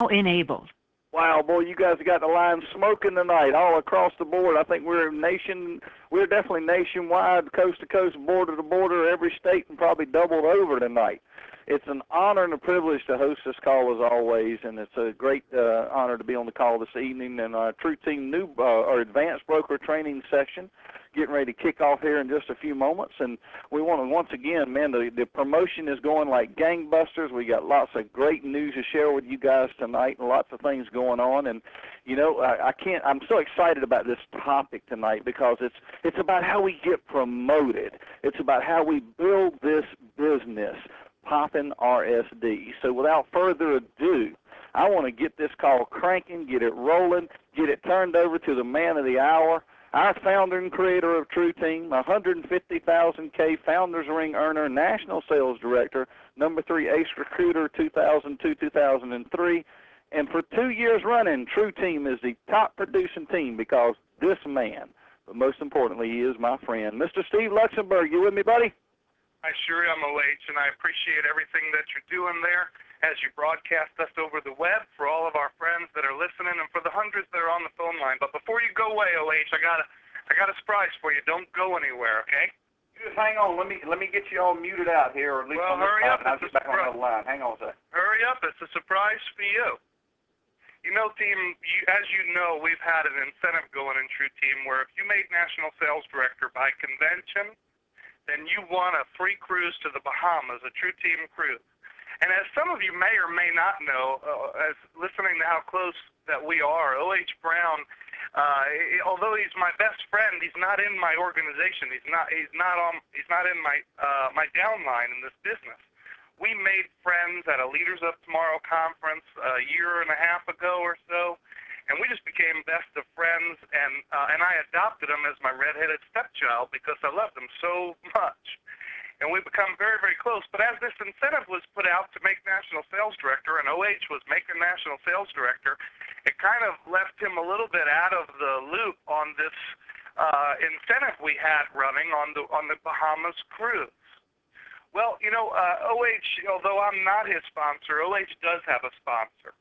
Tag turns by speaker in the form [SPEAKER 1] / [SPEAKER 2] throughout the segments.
[SPEAKER 1] enabled.
[SPEAKER 2] Wow, boy, you guys got the line smoking tonight, all across the board. I think we're definitely nationwide, coast to coast, border to border, every state, and probably doubled over tonight. It's an honor and a privilege to host this call as always, and it's a great honor to be on the call this evening. And our True Team new or advanced broker training session getting ready to kick off here in just a few moments. And we want to once again, man, the promotion is going like gangbusters. We got lots of great news to share with you guys tonight, and lots of things going on. And you know, I'm so excited about this topic tonight because it's about how we get promoted. It's about how we build this business, Poppin' RSD. So without further ado, I want to get this call cranking, get it rolling, get it turned over to the man of the hour, our founder and creator of True Team, 150,000K Founders Ring earner, national sales director, number 3 Ace Recruiter 2002-2003. And for 2 years running, True Team is the top producing team because this man, but most importantly, he is my friend. Mr. Steve Luxenberg, you with me, buddy?
[SPEAKER 3] I sure am, OH, and I appreciate everything that you're doing there as you broadcast us over the web for all of our friends that are listening and for the hundreds that are on the phone line. But before you go away, OH, I got a surprise for you. Don't go anywhere, okay?
[SPEAKER 2] Just hang on. Let me get you all muted out here, or at least on this
[SPEAKER 3] hurry up.
[SPEAKER 2] And I'll get back on the line. Hang on a second.
[SPEAKER 3] Hurry up. It's a surprise for you. You know, team, as you know, we've had an incentive going in True Team where if you made National Sales Director by convention, then you won a free cruise to the Bahamas, a True Team cruise. And as some of you may or may not know, as listening to how close that we are, O.H. Brown, although he's my best friend, he's not in my organization. He's not in my downline in this business. We made friends at a Leaders Up Tomorrow conference a year and a half ago or so, and we just became best of friends. And I adopted him as my redheaded stepchild because I loved him so much. And we've become very, very close. But as this incentive was put out to make National Sales Director, and OH was making National Sales Director, it kind of left him a little bit out of the loop on this incentive we had running on the Bahamas cruise. Well, you know, OH, although I'm not his sponsor, OH does have a sponsor.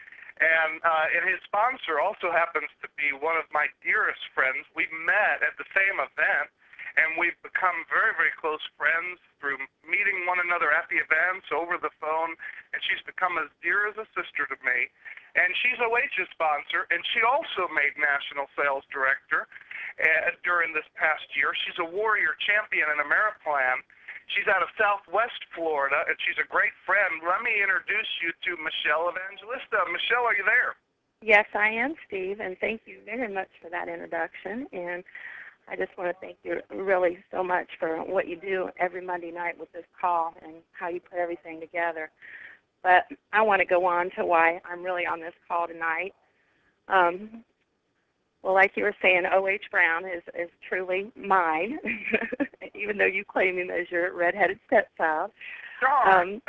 [SPEAKER 3] And his sponsor also happens to be one of my dearest friends. We met at the same event, and we've become very, very close friends through meeting one another at the events, over the phone, and she's become as dear as a sister to me. And she's OH's sponsor, and she also made National Sales Director during this past year. She's a warrior champion in Ameriplan. She's out of Southwest Florida, and she's a great friend. Let me introduce you to Michelle Evangelista. Michelle, are you there?
[SPEAKER 4] Yes, I am, Steve, and thank you very much for that introduction. And I just want to thank you really so much for what you do every Monday night with this call and how you put everything together. But I want to go on to why I'm really on this call tonight. Well, like you were saying, O.H. Brown is truly mine, even though you claim him as your redheaded stepchild.
[SPEAKER 3] Darn.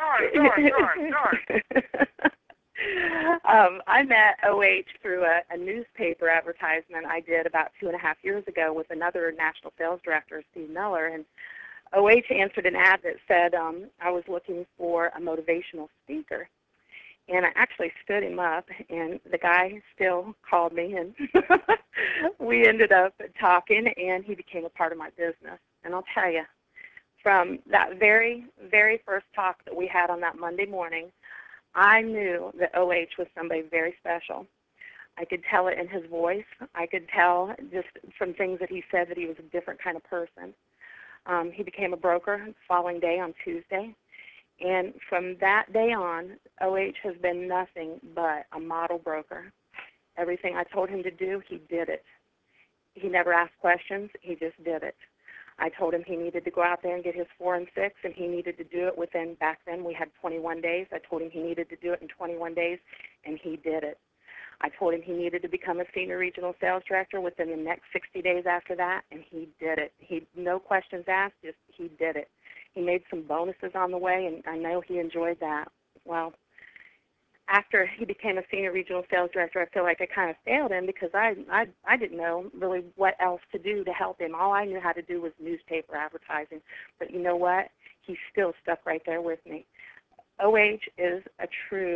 [SPEAKER 4] I met O.H. through a newspaper advertisement I did about 2.5 years ago with another national sales director, Steve Miller, and O.H. answered an ad that said I was looking for a motivational speaker. And I actually stood him up, and the guy still called me, and we ended up talking, and he became a part of my business. And I'll tell you, from that very, very first talk that we had on that Monday morning, I knew that OH was somebody very special. I could tell it in his voice. I could tell just from things that he said that he was a different kind of person. He became a broker the following day on Tuesday. And from that day on, OH has been nothing but a model broker. Everything I told him to do, he did it. He never asked questions. He just did it. I told him he needed to go out there and get his 4 and 6, and he needed to do it within, back then we had 21 days. I told him he needed to do it in 21 days, and he did it. I told him he needed to become a senior regional sales director within the next 60 days after that, and he did it. No questions asked, just he did it. He made some bonuses on the way, and I know he enjoyed that. Well, after he became a senior regional sales director, I feel like I kind of failed him because I didn't know really what else to do to help him. All I knew how to do was newspaper advertising. But you know what? He still stuck right there with me. OH is a true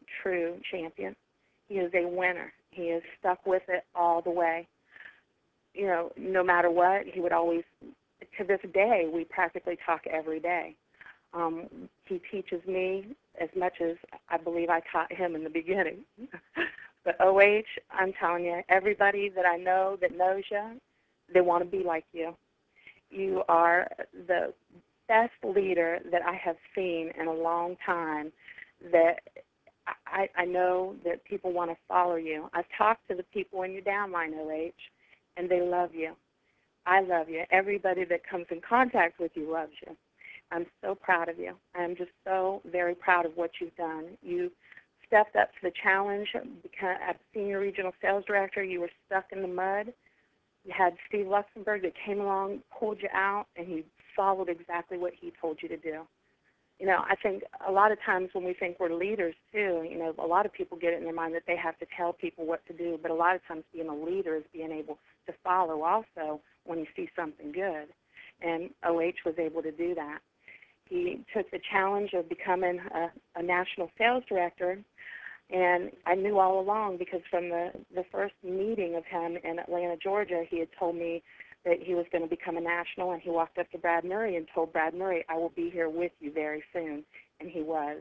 [SPEAKER 4] true champion. He is a winner. He is stuck with it all the way. You know, no matter what, he would always, to this day, we practically talk every day. He teaches me as much as I believe I taught him in the beginning. But OH, I'm telling you, everybody that I know that knows you, they want to be like you. You are the best leader that I have seen in a long time, that I know that people want to follow you. I've talked to the people in your downline, OH, and they love you. I love you. Everybody that comes in contact with you loves you. I'm so proud of you. I'm just so very proud of what you've done. You stepped up to the challenge. As Senior Regional Sales Director, you were stuck in the mud. You had Steve Luxembourg that came along, pulled you out, and he followed exactly what he told you to do. You know, I think a lot of times when we think we're leaders too, you know, a lot of people get it in their mind that they have to tell people what to do, but a lot of times being a leader is being able to follow also when you see something good. And OH was able to do that. He took the challenge of becoming a national sales director, and I knew all along because from the first meeting of him in Atlanta, Georgia, he had told me that he was going to become a national, and he walked up to Brad Murray and told Brad Murray, I will be here with you very soon, and he was.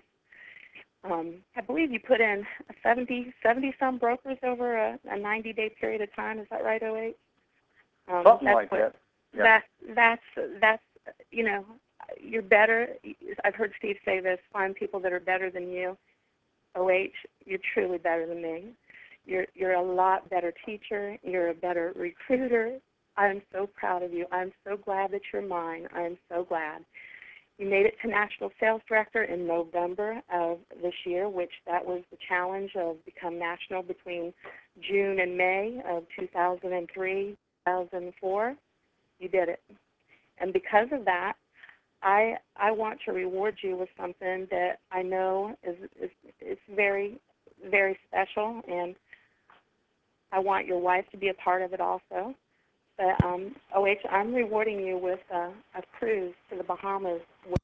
[SPEAKER 4] I believe you put in 70-some brokers over a 90-day period of time. Is that right, OH?
[SPEAKER 2] Something like that.
[SPEAKER 4] Yeah. That's you know, you're better. I've heard Steve say this, find people that are better than you. OH, you're truly better than me. You're a lot better teacher. You're a better recruiter. I'm so proud of you. I'm so glad that you're mine. I'm so glad. You made it to National Sales Director in November of this year, which that was the challenge of become national between June and May of 2003, 2004. You did it. And because of that, I want to reward you with something that I know is very, very special, and I want your wife to be a part of it also. But OH, I'm rewarding you with a cruise to the Bahamas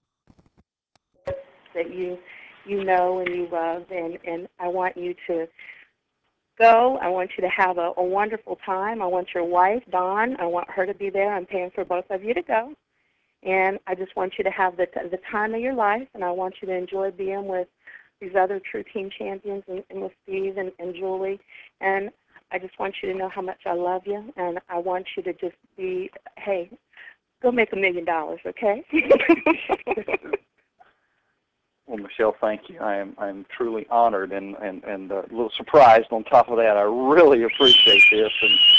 [SPEAKER 4] that you know and you love, and I want you to go. I want you to have a wonderful time. I want your wife, Dawn, I want her to be there. I'm paying for both of you to go. And I just want you to have the time of your life, and I want you to enjoy being with these other true team champions and with Steve and Julie. And I just want you to know how much I love you, and I want you to just be, hey, go make $1 million, okay?
[SPEAKER 2] Well, Michelle, thank you. I'm truly honored and a little surprised on top of that. I really appreciate this.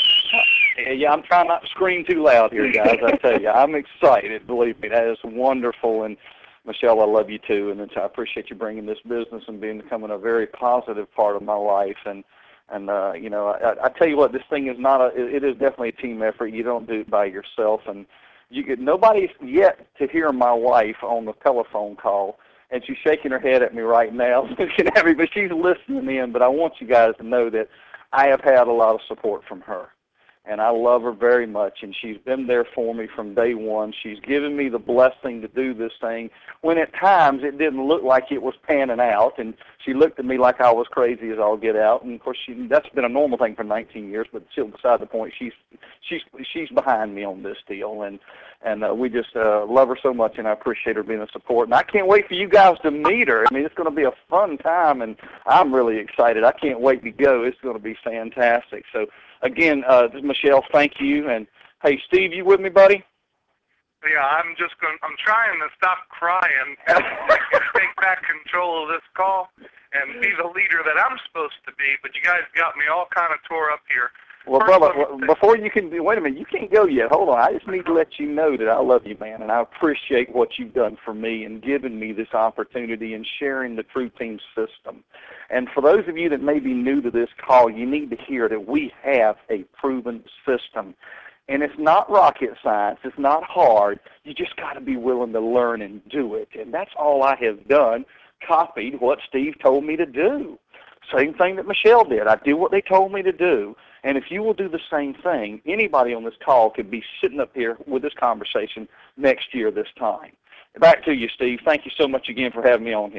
[SPEAKER 2] And yeah, I'm trying not to scream too loud here, guys. I tell you, I'm excited. Believe me, that is wonderful. And Michelle, I love you too, and I appreciate you bringing this business and becoming a very positive part of my life. And you know, I tell you what, this thing is it is definitely a team effort. You don't do it by yourself. And nobody's yet to hear my wife on the telephone call. And she's shaking her head at me right now, looking at me, but she's listening in. But I want you guys to know that I have had a lot of support from her. And I love her very much, and she's been there for me from day one. She's given me the blessing to do this thing when at times it didn't look like it was panning out, and she looked at me like I was crazy as all get out. And, of course, that's been a normal thing for 19 years, but still beside the point, she's behind me on this deal. And we just love her so much, and I appreciate her being a support. And I can't wait for you guys to meet her. I mean, it's going to be a fun time, and I'm really excited. I can't wait to go. It's going to be fantastic. So, again, Michelle, thank you. And, hey, Steve, you with me, buddy?
[SPEAKER 3] Yeah, I'm trying to stop crying and take back control of this call and be the leader that I'm supposed to be, but you guys got me all kind of tore up here.
[SPEAKER 2] Well, brother, before you can wait a minute, you can't go yet. Hold on. I just need to let you know that I love you, man, and I appreciate what you've done for me and giving me this opportunity and sharing the True Team system. And for those of you that may be new to this call, you need to hear that we have a proven system. And it's not rocket science. It's not hard. You just got to be willing to learn and do it. And that's all I have done, copied what Steve told me to do. Same thing that Michelle did. I did what they told me to do. And if you will do the same thing, anybody on this call could be sitting up here with this conversation next year this time. Back to you, Steve. Thank you so much again for having me on here.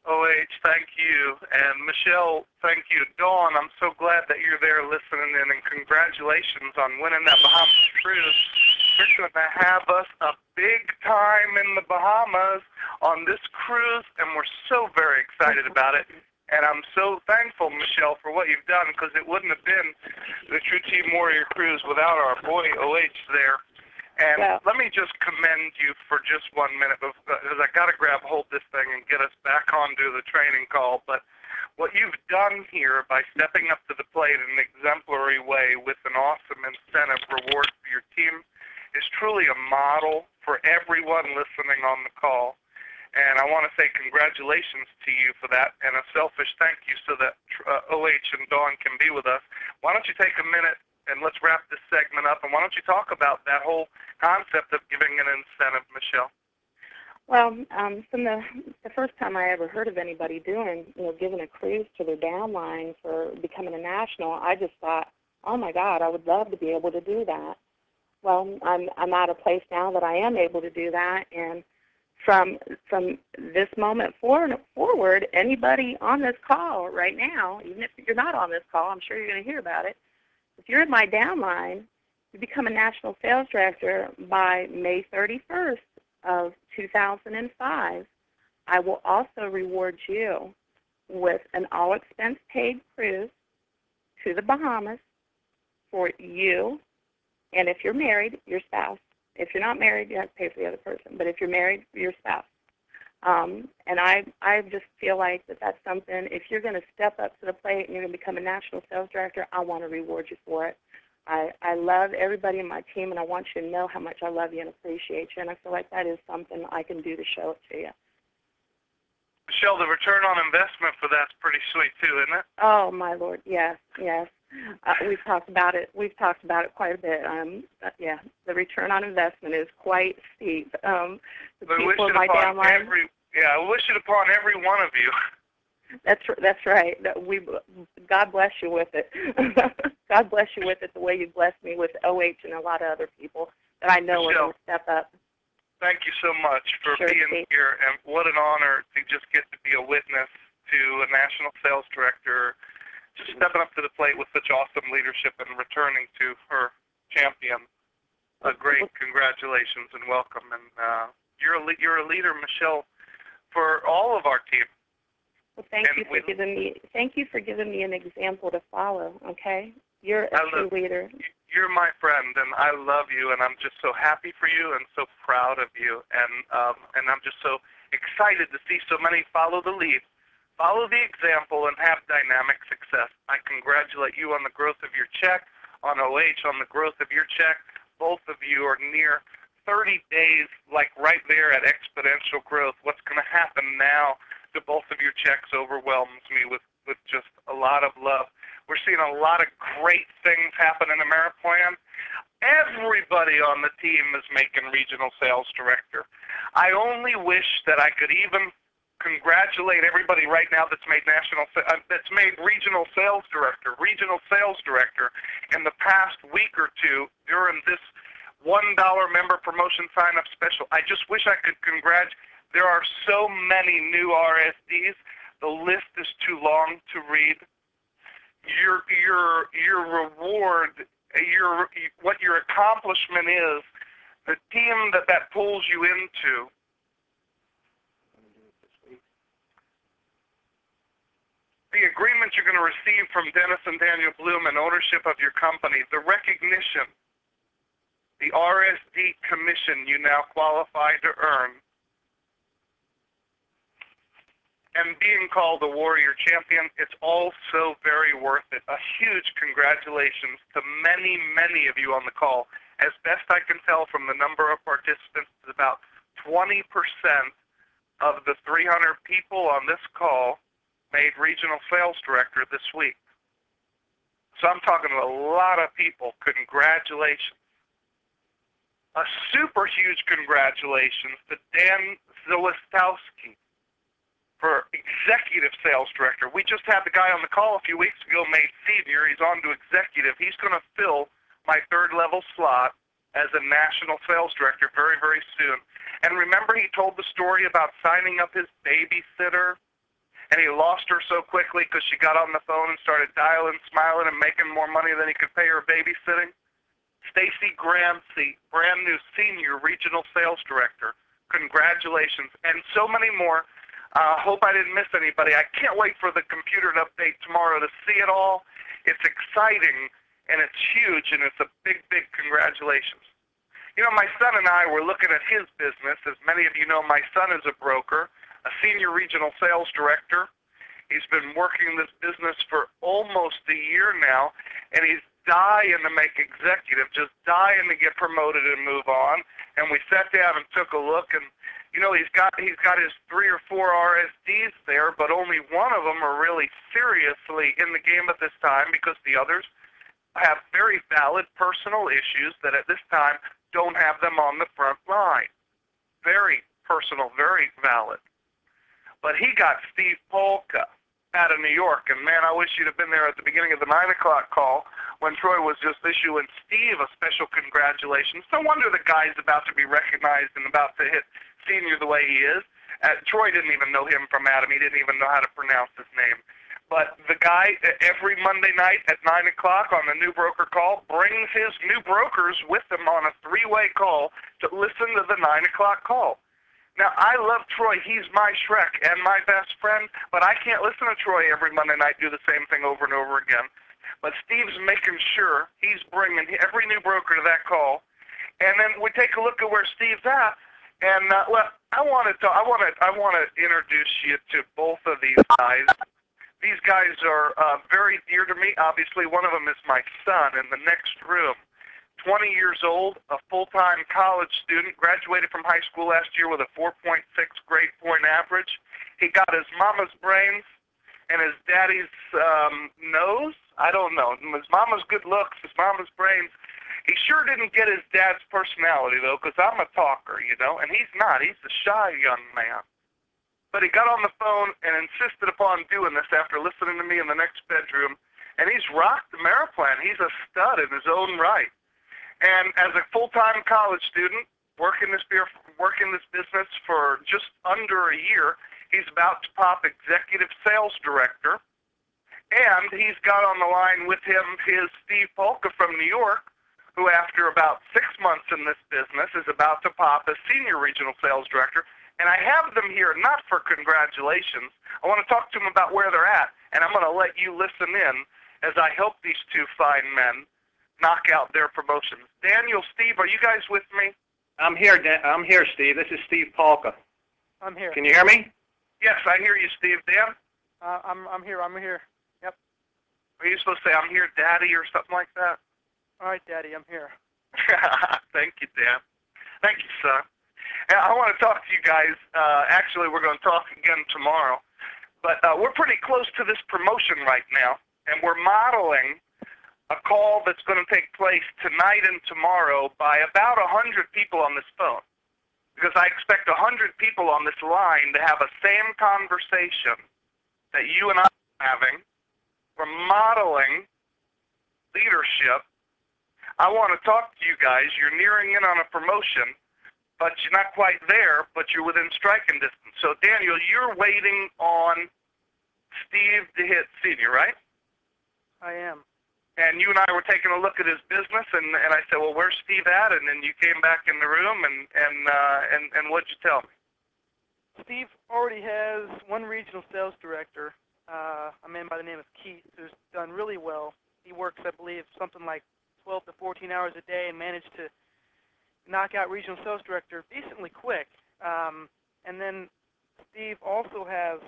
[SPEAKER 3] OH, thank you. And Michelle, thank you. Dawn, I'm so glad that you're there listening in, and congratulations on winning that Bahamas cruise. You're going to have us a big time in the Bahamas on this cruise, and we're so very excited about it. And I'm so thankful, Michelle, for what you've done, because it wouldn't have been the True Team Warrior cruise without our boy OH there. And let me just commend you for just 1 minute, because I got to hold this thing and get us back onto the training call. But what you've done here by stepping up to the plate in an exemplary way with an awesome incentive reward for your team is truly a model for everyone listening on the call. And I want to say congratulations to you for that, and a selfish thank you so that OH and Dawn can be with us. Why don't you take a minute and let's wrap this segment up, and why don't you talk about that whole concept of giving an incentive, Michelle?
[SPEAKER 4] Well, from the first time I ever heard of anybody giving a cruise to their downline for becoming a national, I just thought, oh my God, I would love to be able to do that. Well, I'm at a place now that I am able to do that, and from this moment forward, anybody on this call right now, even if you're not on this call, I'm sure you're going to hear about it. If you're in my downline, you become a national sales director by May 31st of 2005. I will also reward you with an all-expense-paid cruise to the Bahamas for you, and if you're married, your spouse. If you're not married, you have to pay for the other person. But if you're married, your spouse. And I just feel like that's something, if you're going to step up to the plate and you're going to become a national sales director, I want to reward you for it. I love everybody in my team, and I want you to know how much I love you and appreciate you, and I feel like that is something I can do to show it to you.
[SPEAKER 3] Michelle, the return on investment for that's pretty sweet too, isn't it?
[SPEAKER 4] Oh, my Lord, yes. We've talked about it. We've talked about it quite a bit. The return on investment is quite steep. The people in my downline.
[SPEAKER 3] I wish it upon every one of you.
[SPEAKER 4] That's right. God bless you with it. God bless you with it the way you blessed me with OH and a lot of other people that I know are going to step up.
[SPEAKER 3] Thank you so much for being here, and what an honor to just get to be a witness to a national sales director just stepping up to the plate with such awesome leadership and returning to her champion. A great congratulations and welcome. And you're a leader, Michelle, for all of our team.
[SPEAKER 4] Well, thank you for giving me an example to follow. Okay, you're a true leader.
[SPEAKER 3] You're my friend, and I love you, and I'm just so happy for you and so proud of you, and I'm just so excited to see so many follow the lead. Follow the example and have dynamic success. I congratulate you on the growth of your check, on OH on the growth of your check. Both of you are near 30 days, like right there at exponential growth. What's going to happen now to both of your checks overwhelms me with just a lot of love. We're seeing a lot of great things happen in Ameriplan. Everybody on the team is making regional sales director. I only wish that I could even congratulate everybody right now that's made regional sales director in the past week or two during this $1 member promotion sign-up special. I just wish I could congratulate. There are so many new RSDs. The list is too long to read. Your reward, what your accomplishment is, the team that pulls you into. The agreement you're going to receive from Dennis and Daniel Bloom and ownership of your company, the recognition, the RSD commission you now qualify to earn, and being called the Warrior Champion, it's all so very worth it. A huge congratulations to many, many of you on the call. As best I can tell from the number of participants, it's about 20% of the 300 people on this call made regional sales director this week. So I'm talking to a lot of people. Congratulations. A super huge congratulations to Dan Zilistowski for executive sales director. We just had the guy on the call a few weeks ago, made senior. He's on to executive. He's going to fill my third level slot as a national sales director very, very soon. And remember he told the story about signing up his babysitter and he lost her so quickly because she got on the phone and started dialing, smiling, and making more money than he could pay her babysitting. Stacy Gramsci, brand new senior regional sales director. Congratulations, and so many more. Hope I didn't miss anybody. I can't wait for the computer to update tomorrow to see it all. It's exciting, and it's huge, and it's a big, big congratulations. You know, my son and I were looking at his business. As many of you know, my son is a broker, a senior regional sales director. He's been working this business for almost a year now, and he's dying to make executive, just dying to get promoted and move on. And we sat down and took a look, and you know, he's got his 3 or 4 RSDs there, but only one of them are really seriously in the game at this time because the others have very valid personal issues that at this time don't have them on the front line. Very personal, very valid. But he got Steve Polka out of New York, and man, I wish you'd have been there at the beginning of the 9 o'clock call when Troy was just issuing Steve a special congratulations. No wonder the guy's about to be recognized and about to hit senior the way he is. Troy didn't even know him from Adam. He didn't even know how to pronounce his name. But the guy, every Monday night at 9 o'clock on the New Broker Call, brings his new brokers with him on a 3-way call to listen to the 9 o'clock call. Now, I love Troy. He's my Shrek and my best friend, but I can't listen to Troy every Monday night do the same thing over and over again. But Steve's making sure he's bringing every new broker to that call. And then we take a look at where Steve's at. And, well, I want to introduce you to both of these guys. These guys are very dear to me. Obviously, one of them is my son in the next room. 20 years old, a full-time college student, graduated from high school last year with a 4.6 grade point average. He got his mama's brains and his daddy's nose. I don't know. His mama's good looks, his mama's brains. He sure didn't get his dad's personality, though, because I'm a talker, you know, and he's not. He's a shy young man. But he got on the phone and insisted upon doing this after listening to me in the next bedroom, and he's rocked the Mariplan. He's a stud in his own right. And as a full-time college student, working this business for just under a year, he's about to pop executive sales director. And he's got on the line with him his Steve Polka from New York, who after about 6 months in this business is about to pop as senior regional sales director. And I have them here not for congratulations. I want to talk to them about where they're at, and I'm going to let you listen in as I help these two fine men knock out their promotions. Daniel, Steve, are you guys with me?
[SPEAKER 1] I'm here, Steve. This is Steve Polka.
[SPEAKER 5] I'm here.
[SPEAKER 1] Can you hear me?
[SPEAKER 3] Yes, I hear you, Steve. Dan?
[SPEAKER 5] I'm here. Yep.
[SPEAKER 3] Are you supposed to say, I'm here, Daddy, or something like that?
[SPEAKER 5] All right, Daddy, I'm here.
[SPEAKER 3] Thank you, Dan. Thank you, son. And I want to talk to you guys. Actually, we're going to talk again tomorrow. But we're pretty close to this promotion right now, and we're modeling a call that's going to take place tonight and tomorrow by about 100 people on this phone. Because I expect 100 people on this line to have a same conversation that you and I are having. We're modeling leadership. I want to talk to you guys. You're nearing in on a promotion, but you're not quite there, but you're within striking distance. So, Daniel, you're waiting on Steve to hit senior, right?
[SPEAKER 5] I am.
[SPEAKER 3] And you and I were taking a look at his business, and I said, well, where's Steve at? And then you came back in the room, and what'd you tell me?
[SPEAKER 5] Steve already has one regional sales director, a man by the name of Keith, who's done really well. He works, I believe, something like 12 to 14 hours a day and managed to knock out regional sales director decently quick. And then Steve also has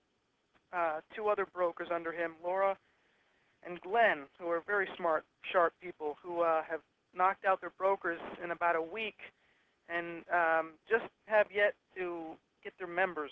[SPEAKER 5] 2 other brokers under him, Laura and Glenn, who are very smart, sharp people who have knocked out their brokers in about a week and just have yet to get their members.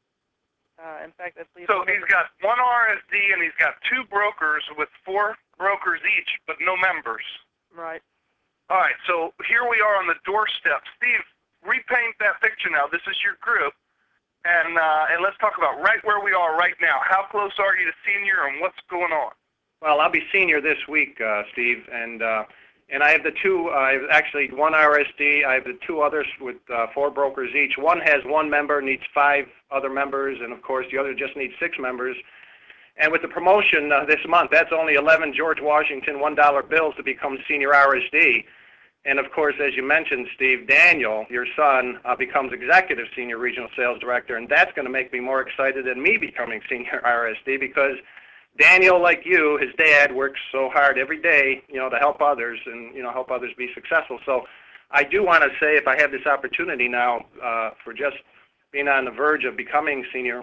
[SPEAKER 5] In fact, I believe...
[SPEAKER 3] So he's got 1 RSD and he's got 2 brokers with 4 brokers each, but no members.
[SPEAKER 5] Right.
[SPEAKER 3] All right, so here we are on the doorstep. Steve, repaint that picture now. This is your group, and let's talk about right where we are right now. How close are you to senior, and what's going on?
[SPEAKER 1] Well, I'll be senior this week, Steve, and And I have the two, I have actually one RSD, I have the two others with 4 brokers each. One has 1 member, needs 5 other members, and of course the other just needs 6 members. And with the promotion this month, that's only 11 George Washington $1 bills to become senior RSD. And of course, as you mentioned, Steve, Daniel, your son, becomes executive senior regional sales director, and that's going to make me more excited than me becoming senior RSD, because Daniel, like you, his dad, works so hard every day, to help others and, help others be successful. So I do want to say, if I have this opportunity now for just being on the verge of becoming senior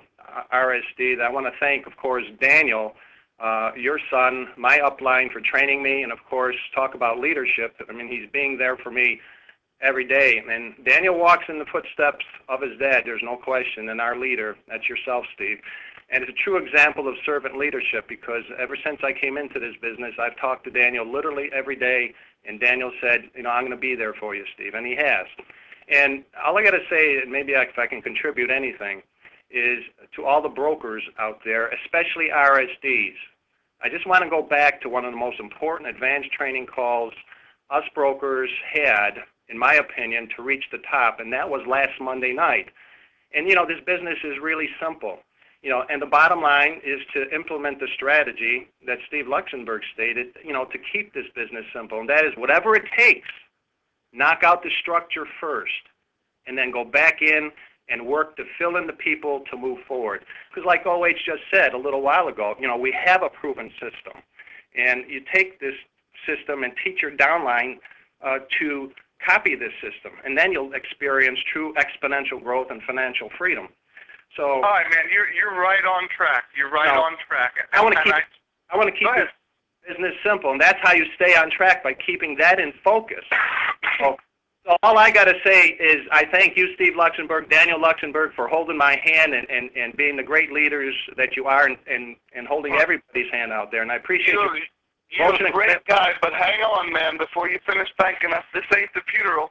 [SPEAKER 1] RSD, that I want to thank, of course, Daniel, your son, my upline, for training me, and of course, talk about leadership. I mean, he's being there for me every day. And Daniel walks in the footsteps of his dad, there's no question, and our leader, that's yourself, Steve. And it's a true example of servant leadership, because ever since I came into this business, I've talked to Daniel literally every day, and Daniel said, I'm going to be there for you, Steve, and he has. And all I got to say, and maybe if I can contribute anything, is to all the brokers out there, especially RSDs. I just want to go back to one of the most important advanced training calls us brokers had, in my opinion, to reach the top, and that was last Monday night. And, this business is really simple. And the bottom line is to implement the strategy that Steve Luxenberg stated, to keep this business simple. And that is, whatever it takes, knock out the structure first, and then go back in and work to fill in the people to move forward. Because like OH just said a little while ago, we have a proven system. And you take this system and teach your downline to copy this system. And then you'll experience true exponential growth and financial freedom. So,
[SPEAKER 3] all right, man, you're right on track. You're right on track.
[SPEAKER 1] I want to keep this business simple, and that's how you stay on track, by keeping that in focus. So all I got to say is I thank you, Steve Luxenberg, Daniel Luxenberg, for holding my hand and being the great leaders that you are, and holding everybody's hand out there. And I appreciate you.
[SPEAKER 3] You're a great guy, but hang on, man, before you finish thanking us. This ain't the funeral,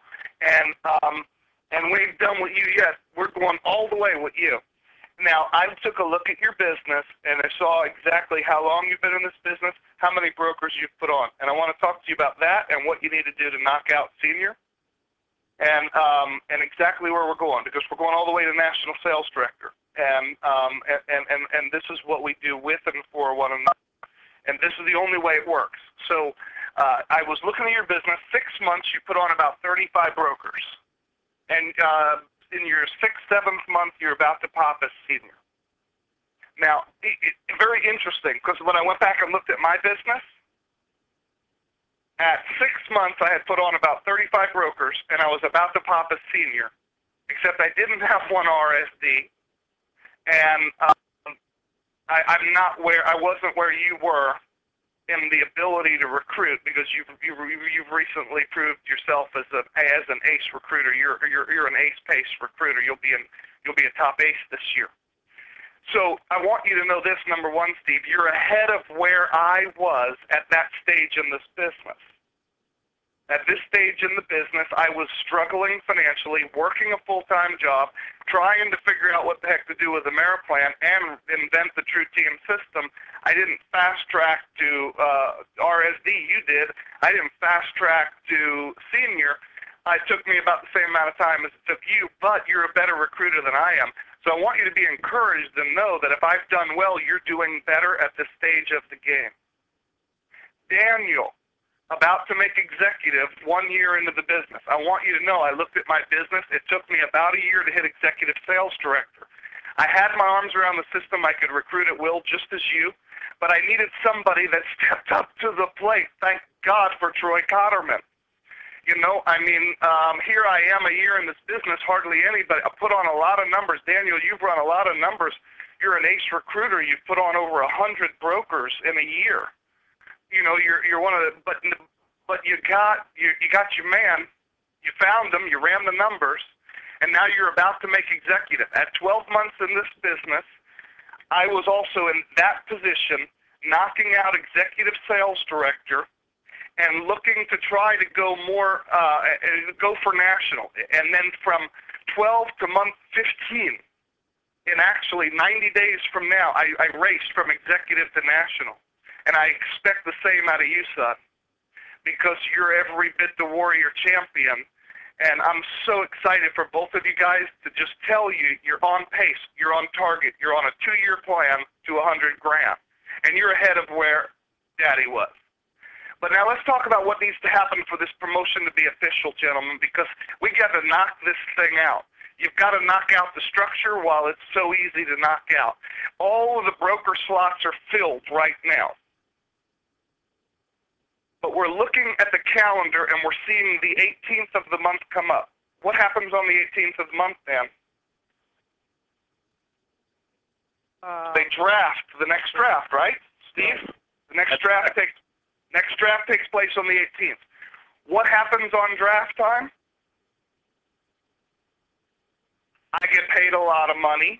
[SPEAKER 3] and we ain't done with you yet. We're going all the way with you. Now, I took a look at your business, and I saw exactly how long you've been in this business, how many brokers you've put on. And I want to talk to you about that and what you need to do to knock out senior, and exactly where we're going, because we're going all the way to national sales director. And this is what we do with and for one another. And this is the only way it works. So I was looking at your business. 6 months, you put on about 35 brokers. And in your 6th, 7th month, you're about to pop as senior. Now, very interesting, because when I went back and looked at my business, at 6 months, I had put on about 35 brokers, and I was about to pop as senior, except I didn't have one RSD, and I wasn't where you were in the ability to recruit, because you've recently proved yourself as an ace recruiter. You're an ace pace recruiter. You'll be a top ace this year. So I want you to know this, number one, Steve. You're ahead of where I was at that stage in this business. At this stage in the business, I was struggling financially, working a full-time job, trying to figure out what the heck to do with Ameriplan and invent the True Team system. I didn't fast-track to RSD. You did. I didn't fast-track to senior. It took me about the same amount of time as it took you, but you're a better recruiter than I am. So I want you to be encouraged and know that if I've done well, you're doing better at this stage of the game. Daniel, about to make executive 1 year into the business. I want you to know I looked at my business. It took me about a year to hit executive sales director. I had my arms around the system. I could recruit at will just as you, but I needed somebody that stepped up to the plate. Thank God for Troy Cotterman. Here I am a year in this business, hardly anybody. I put on a lot of numbers. Daniel, you've run a lot of numbers. You're an ace recruiter. You've put on over 100 brokers in a year. You're one of the, but you got your man. You found him. You ran the numbers, and now you're about to make executive. At 12 months in this business, I was also in that position, knocking out executive sales director, and looking to try to go for national. And then from 12 to month 15, in actually 90 days from now, I raced from executive to national. And I expect the same out of you, son. because you're every bit the Warrior champion. And I'm so excited for both of you guys to just tell you you're on pace, you're on target, you're on a 2-year plan to $100 grand, and you're ahead of where Daddy was. But now let's talk about what needs to happen for this promotion to be official, gentlemen, because we got to knock this thing out. You've got to knock out the structure while it's so easy to knock out. All of the broker slots are filled right now. But we're looking at the calendar and we're seeing the 18th of the month come up. What happens on the 18th of the month, Dan? They draft the next draft, right, Steve? The next draft takes place on the 18th. What happens on draft time? I get paid a lot of money.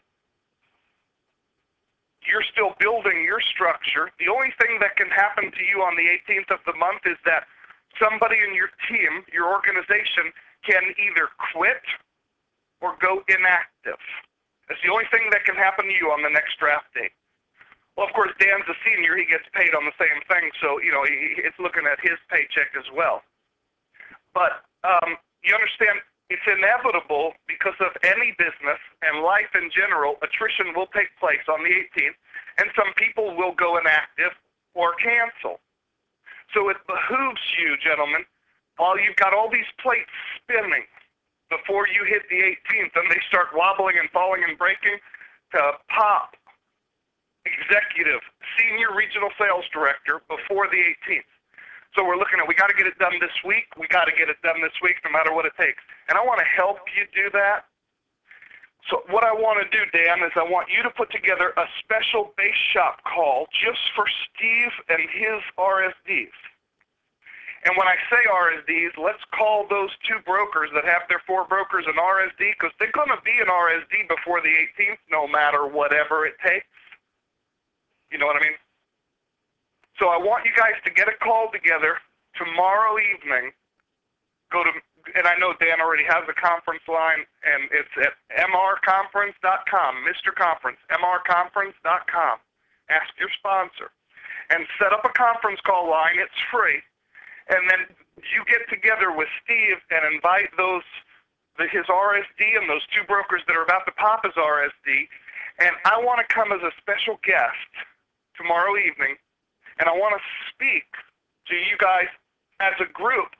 [SPEAKER 3] You're still building your structure. The only thing that can happen to you on the 18th of the month is that somebody in your team, your organization, can either quit or go inactive. That's the only thing that can happen to you on the next draft date. Well, of course, Dan's a senior. He gets paid on the same thing, so, it's looking at his paycheck as well. But you understand, it's inevitable because of any business and life in general, attrition will take place on the 18th, and some people will go inactive or cancel. So it behooves you, gentlemen, while you've got all these plates spinning before you hit the 18th and they start wobbling and falling and breaking, to pop executive, senior regional sales director before the 18th. So we're looking at, we got to get it done this week. We got to get it done this week no matter what it takes. And I want to help you do that. So what I want to do, Dan, is I want you to put together a special base shop call just for Steve and his RSDs. And when I say RSDs, let's call those 2 brokers that have their 4 brokers an RSD, because they're going to be an RSD before the 18th no matter whatever it takes. You know what I mean? So I want you guys to get a call together tomorrow evening. And I know Dan already has a conference line, and it's at mrconference.com, Mr. Conference, mrconference.com. Ask your sponsor. And set up a conference call line. It's free. And then you get together with Steve and invite his RSD and those 2 brokers that are about to pop his RSD. And I want to come as a special guest tomorrow evening. And I want to speak to you guys as a group.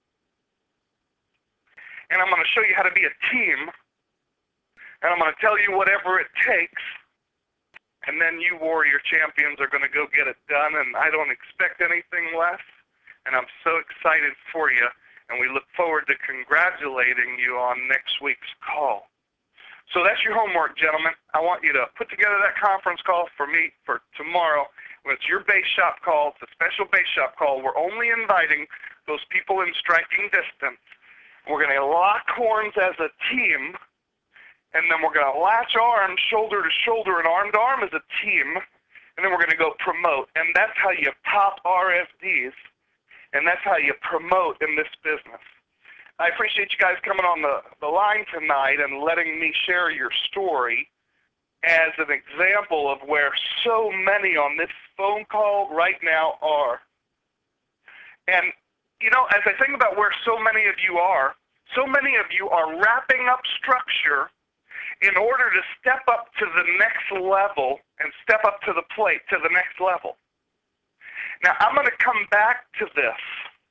[SPEAKER 3] And I'm going to show you how to be a team. And I'm going to tell you whatever it takes. And then you Warrior champions are going to go get it done. And I don't expect anything less. And I'm so excited for you. And we look forward to congratulating you on next week's call. So that's your homework, gentlemen. I want you to put together that conference call for me for tomorrow. It's your base shop call. It's a special base shop call. We're only inviting those people in striking distance. We're going to lock horns as a team, and then we're going to latch arms shoulder to shoulder and arm to arm as a team, and then we're going to go promote. And that's how you pop RFDs, and that's how you promote in this business. I appreciate you guys coming on the line tonight and letting me share your story as an example of where so many on this phone call right now are. And, as I think about where so many of you are wrapping up structure in order to step up to the next level and step up to the plate, to the next level. Now, I'm going to come back to this.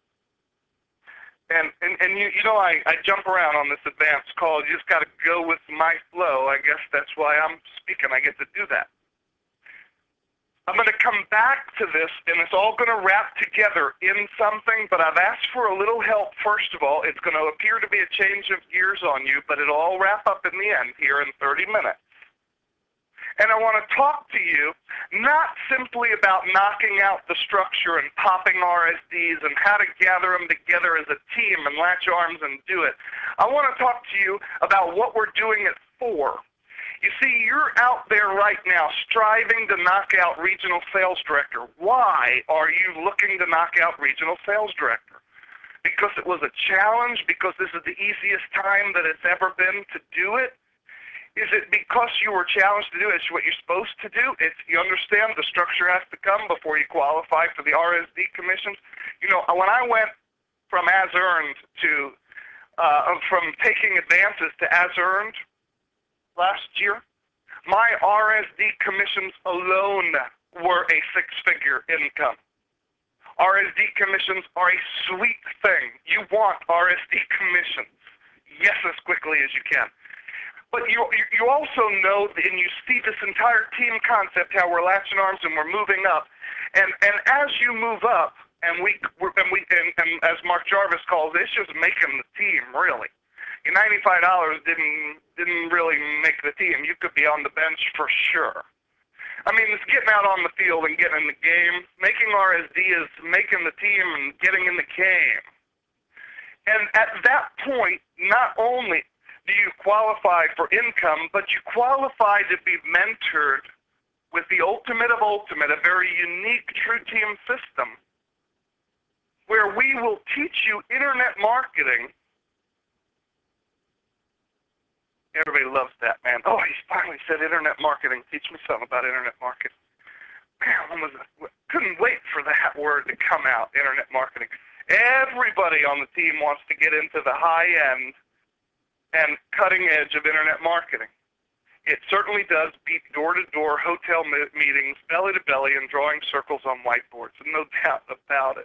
[SPEAKER 3] And I jump around on this advanced call. You just got to go with my flow. I guess that's why I'm speaking. I get to do that. I'm going to come back to this, and it's all going to wrap together in something, but I've asked for a little help first of all. It's going to appear to be a change of gears on you, but it'll all wrap up in the end here in 30 minutes. And I want to talk to you not simply about knocking out the structure and popping RSDs and how to gather them together as a team and latch arms and do it. I want to talk to you about what we're doing it for. You see, you're out there right now striving to knock out regional sales director. Why are you looking to knock out regional sales director? Because it was a challenge? Because this is the easiest time that it's ever been to do it? Is it because you were challenged to do it? It's what you're supposed to do? You understand the structure has to come before you qualify for the RSD commissions? You know, when I went from as earned to, from taking advances to as earned last year, my RSD commissions alone were a six-figure income. RSD commissions are a sweet thing. You want RSD commissions, yes, as quickly as you can. But you also know, and you see this entire team concept, how we're latching arms and we're moving up, and as you move up, and as Mark Jarvis calls it, it's just making the team really. Your $95 didn't really make the team. You could be on the bench for sure. I mean, it's getting out on the field and getting in the game. Making RSD is making the team and getting in the game. And at that point, not only do you qualify for income, but you qualify to be mentored with the ultimate of ultimate, a very unique True Team system, where we will teach you internet marketing. Everybody loves that, man. Oh, he finally said internet marketing. Teach me something about internet marketing. Man, couldn't wait for that word to come out, internet marketing. Everybody on the team wants to get into the high end and cutting edge of internet marketing. It certainly does beat door-to-door hotel meetings, belly-to-belly, and drawing circles on whiteboards. No doubt about it.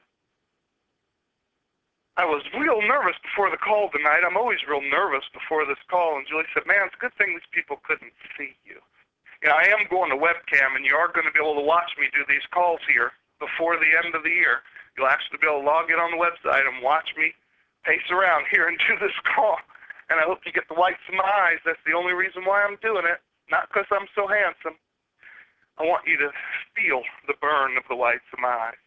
[SPEAKER 3] I was real nervous before the call tonight. I'm always real nervous before this call. And Julie said, man, it's a good thing these people couldn't see you. You know, I am going to webcam, and you are going to be able to watch me do these calls here before the end of the year. You'll actually be able to log in on the website and watch me pace around here and do this call. And I hope you get the whites of my eyes. That's the only reason why I'm doing it. Not because I'm so handsome. I want you to feel the burn of the whites of my eyes.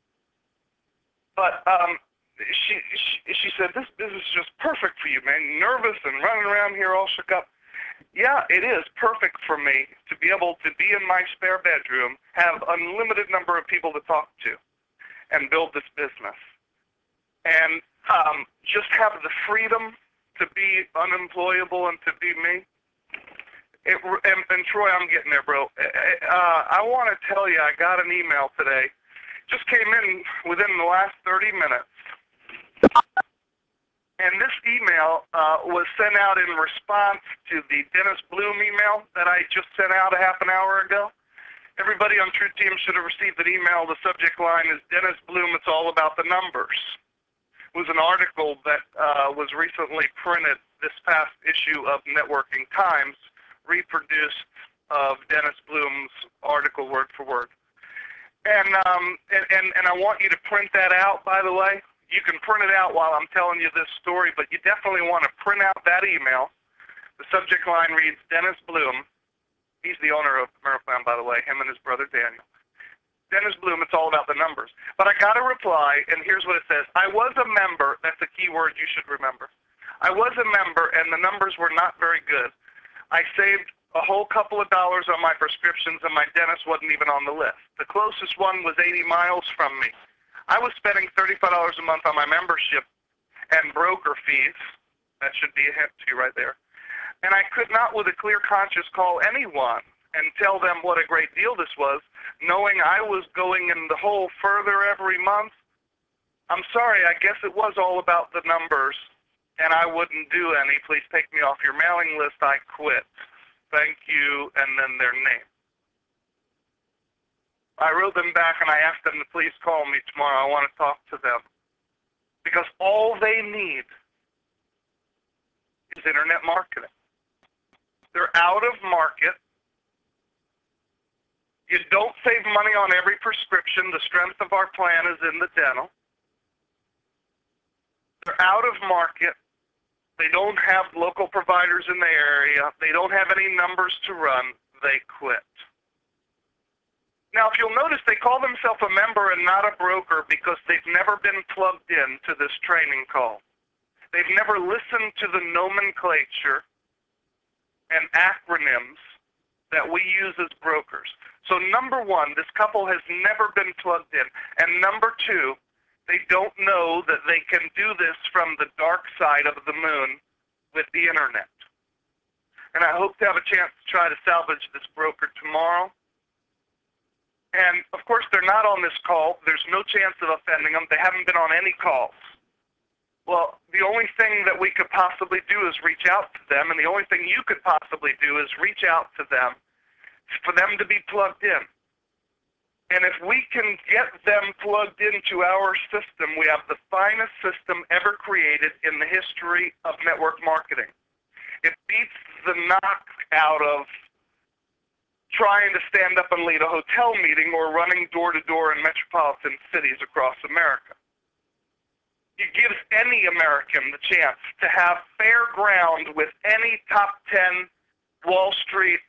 [SPEAKER 3] But, she said, this is just perfect for you, man. Nervous and running around here all shook up. Yeah, it is perfect for me to be able to be in my spare bedroom, have unlimited number of people to talk to, and build this business. And just have the freedom to be unemployable and to be me. And Troy, I'm getting there, bro. I want to tell you, I got an email today. Just came in within the last 30 minutes. And this email was sent out in response to the Dennis Bloom email that I just sent out a half an hour ago. Everybody on True Team should have received an email. The subject line is Dennis Bloom, it's all about the numbers. It was an article that was recently printed, this past issue of Networking Times, reproduced of Dennis Bloom's article word for word. And I want you to print that out, by the way. You can print it out while I'm telling you this story, but you definitely want to print out that email. The subject line reads, Dennis Bloom. He's the owner of Ameriplan, by the way, him and his brother Daniel. Dennis Bloom, it's all about the numbers. But I got a reply, and here's what it says. I was a member. That's a key word you should remember. I was a member, and the numbers were not very good. I saved a whole couple of dollars on my prescriptions, and my dentist wasn't even on the list. The closest one was 80 miles from me. I was spending $35 a month on my membership and broker fees. That should be a hint to you right there. And I could not, with a clear conscience, call anyone and tell them what a great deal this was, knowing I was going in the hole further every month. I'm sorry, I guess it was all about the numbers, and I wouldn't do any. Please take me off your mailing list. I quit. Thank you, and then their name. I wrote them back and I asked them to please call me tomorrow. I want to talk to them. Because all they need is internet marketing. They're out of market. You don't save money on every prescription. The strength of our plan is in the dental. They're out of market. They don't have local providers in the area. They don't have any numbers to run. They quit. Now, if you'll notice, they call themselves a member and not a broker because they've never been plugged in to this training call. They've never listened to the nomenclature and acronyms that we use as brokers. So number one, this couple has never been plugged in. And number two, they don't know that they can do this from the dark side of the moon with the internet. and I hope to have a chance to try to salvage this broker tomorrow. And, of course, they're not on this call. There's no chance of offending them. They haven't been on any calls. Well, the only thing that we could possibly do is reach out to them, and the only thing you could possibly do is reach out to them for them to be plugged in. And if we can get them plugged into our system, we have the finest system ever created in the history of network marketing. It beats the knockout of trying to stand up and lead a hotel meeting or running door-to-door in metropolitan cities across America. It gives any American the chance to have fair ground with any top 10 Wall Street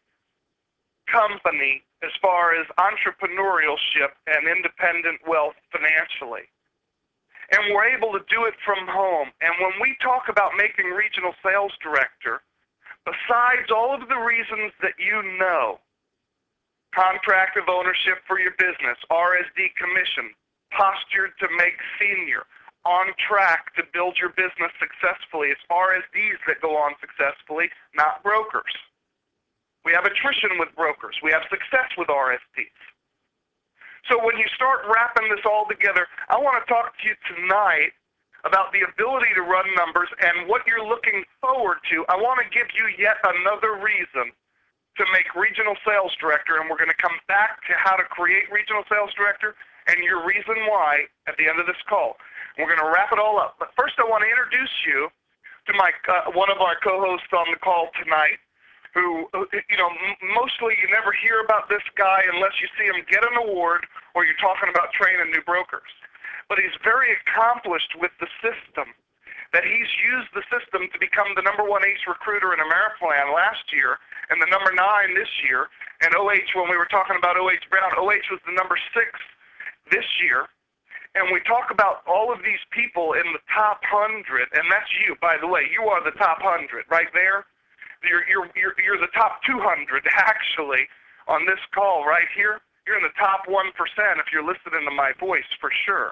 [SPEAKER 3] company as far as entrepreneurship and independent wealth financially. And we're able to do it from home. And when we talk about making regional sales director, besides all of the reasons that you know, contract of ownership for your business, RSD commission, postured to make senior, on track to build your business successfully. It's RSDs that go on successfully, not brokers. We have attrition with brokers. We have success with RSDs. So when you start wrapping this all together, I want to talk to you tonight about the ability to run numbers and what you're looking forward to. I want to give you yet another reason to make regional sales director, and we're going to come back to how to create regional sales director and your reason why at the end of this call. We're going to wrap it all up. But first I want to introduce you to my one of our co-hosts on the call tonight, who, mostly you never hear about this guy unless you see him get an award or you're talking about training new brokers. But he's very accomplished with the system, that he's used the system to become the #1 ace recruiter in Ameriplan last year and the #9 this year. And OH, when we were talking about OH Brown, OH was the #6 this year. And we talk about all of these people in the top 100, and that's you, by the way. You are the top 100 right there. You're the top 200 actually on this call right here. You're in the top 1% if you're listening to my voice for sure.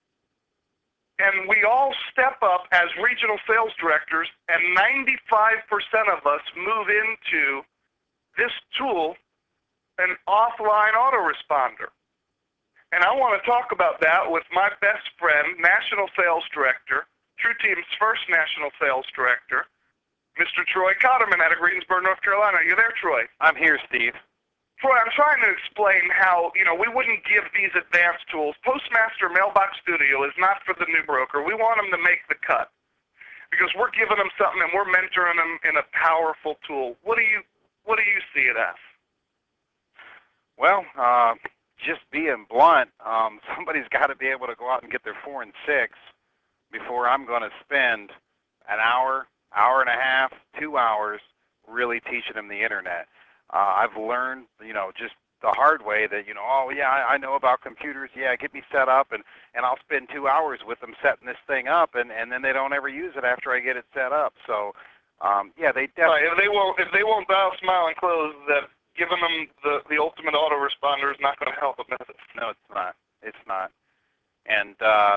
[SPEAKER 3] And we all step up as regional sales directors, and 95% of us move into this tool, an offline autoresponder. And I want to talk about that with my best friend, National Sales Director, True Team's first National Sales Director, Mr. Troy Cotterman out of Greensboro, North Carolina. Are you there, Troy?
[SPEAKER 6] I'm here, Steve.
[SPEAKER 3] Troy, I'm trying to explain how, we wouldn't give these advanced tools. Postmaster Mailbox Studio is not for the new broker. We want them to make the cut because we're giving them something and we're mentoring them in a powerful tool. What do you see it as?
[SPEAKER 6] Well, just being blunt, somebody's got to be able to go out and get their 4 and 6 before I'm going to spend an hour, hour and a half, 2 hours really teaching them the internet. I've learned, just the hard way that, I know about computers. Yeah, get me set up, and I'll spend 2 hours with them setting this thing up, and then they don't ever use it after I get it set up. So, they definitely.
[SPEAKER 3] Right. If they won't dial, smile, and close, that giving them the ultimate autoresponder is not going to help them, is it?
[SPEAKER 6] No, it's not. It's not. And,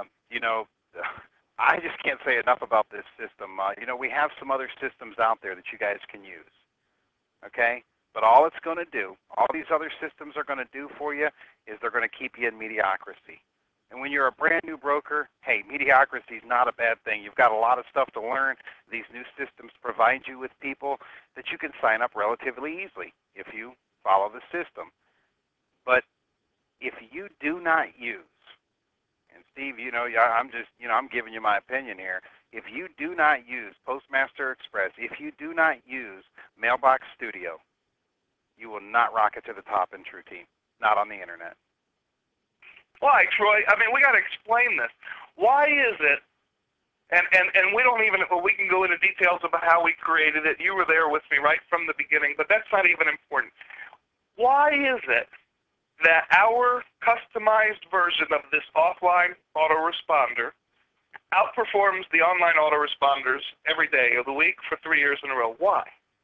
[SPEAKER 6] I just can't say enough about this system. We have some other systems out there that you guys can use, okay? But all it's going to do, all these other systems are going to do for you is they're going to keep you in mediocrity. And when you're a brand new broker, hey, mediocrity is not a bad thing. You've got a lot of stuff to learn. These new systems provide you with people that you can sign up relatively easily if you follow the system. But if you do not use, and Steve, I'm giving you my opinion here. If you do not use Postmaster Express, if you do not use Mailbox Studio, you will not rocket to the top in True Team, not on the internet.
[SPEAKER 3] Why, Troy? I mean, we got to explain this. Why is it? And we don't even. Well, we can go into details about how we created it. You were there with me right from the beginning, but that's not even important. Why is it that our customized version of this offline autoresponder outperforms the online autoresponders every day of the week for 3 years in a row? Why?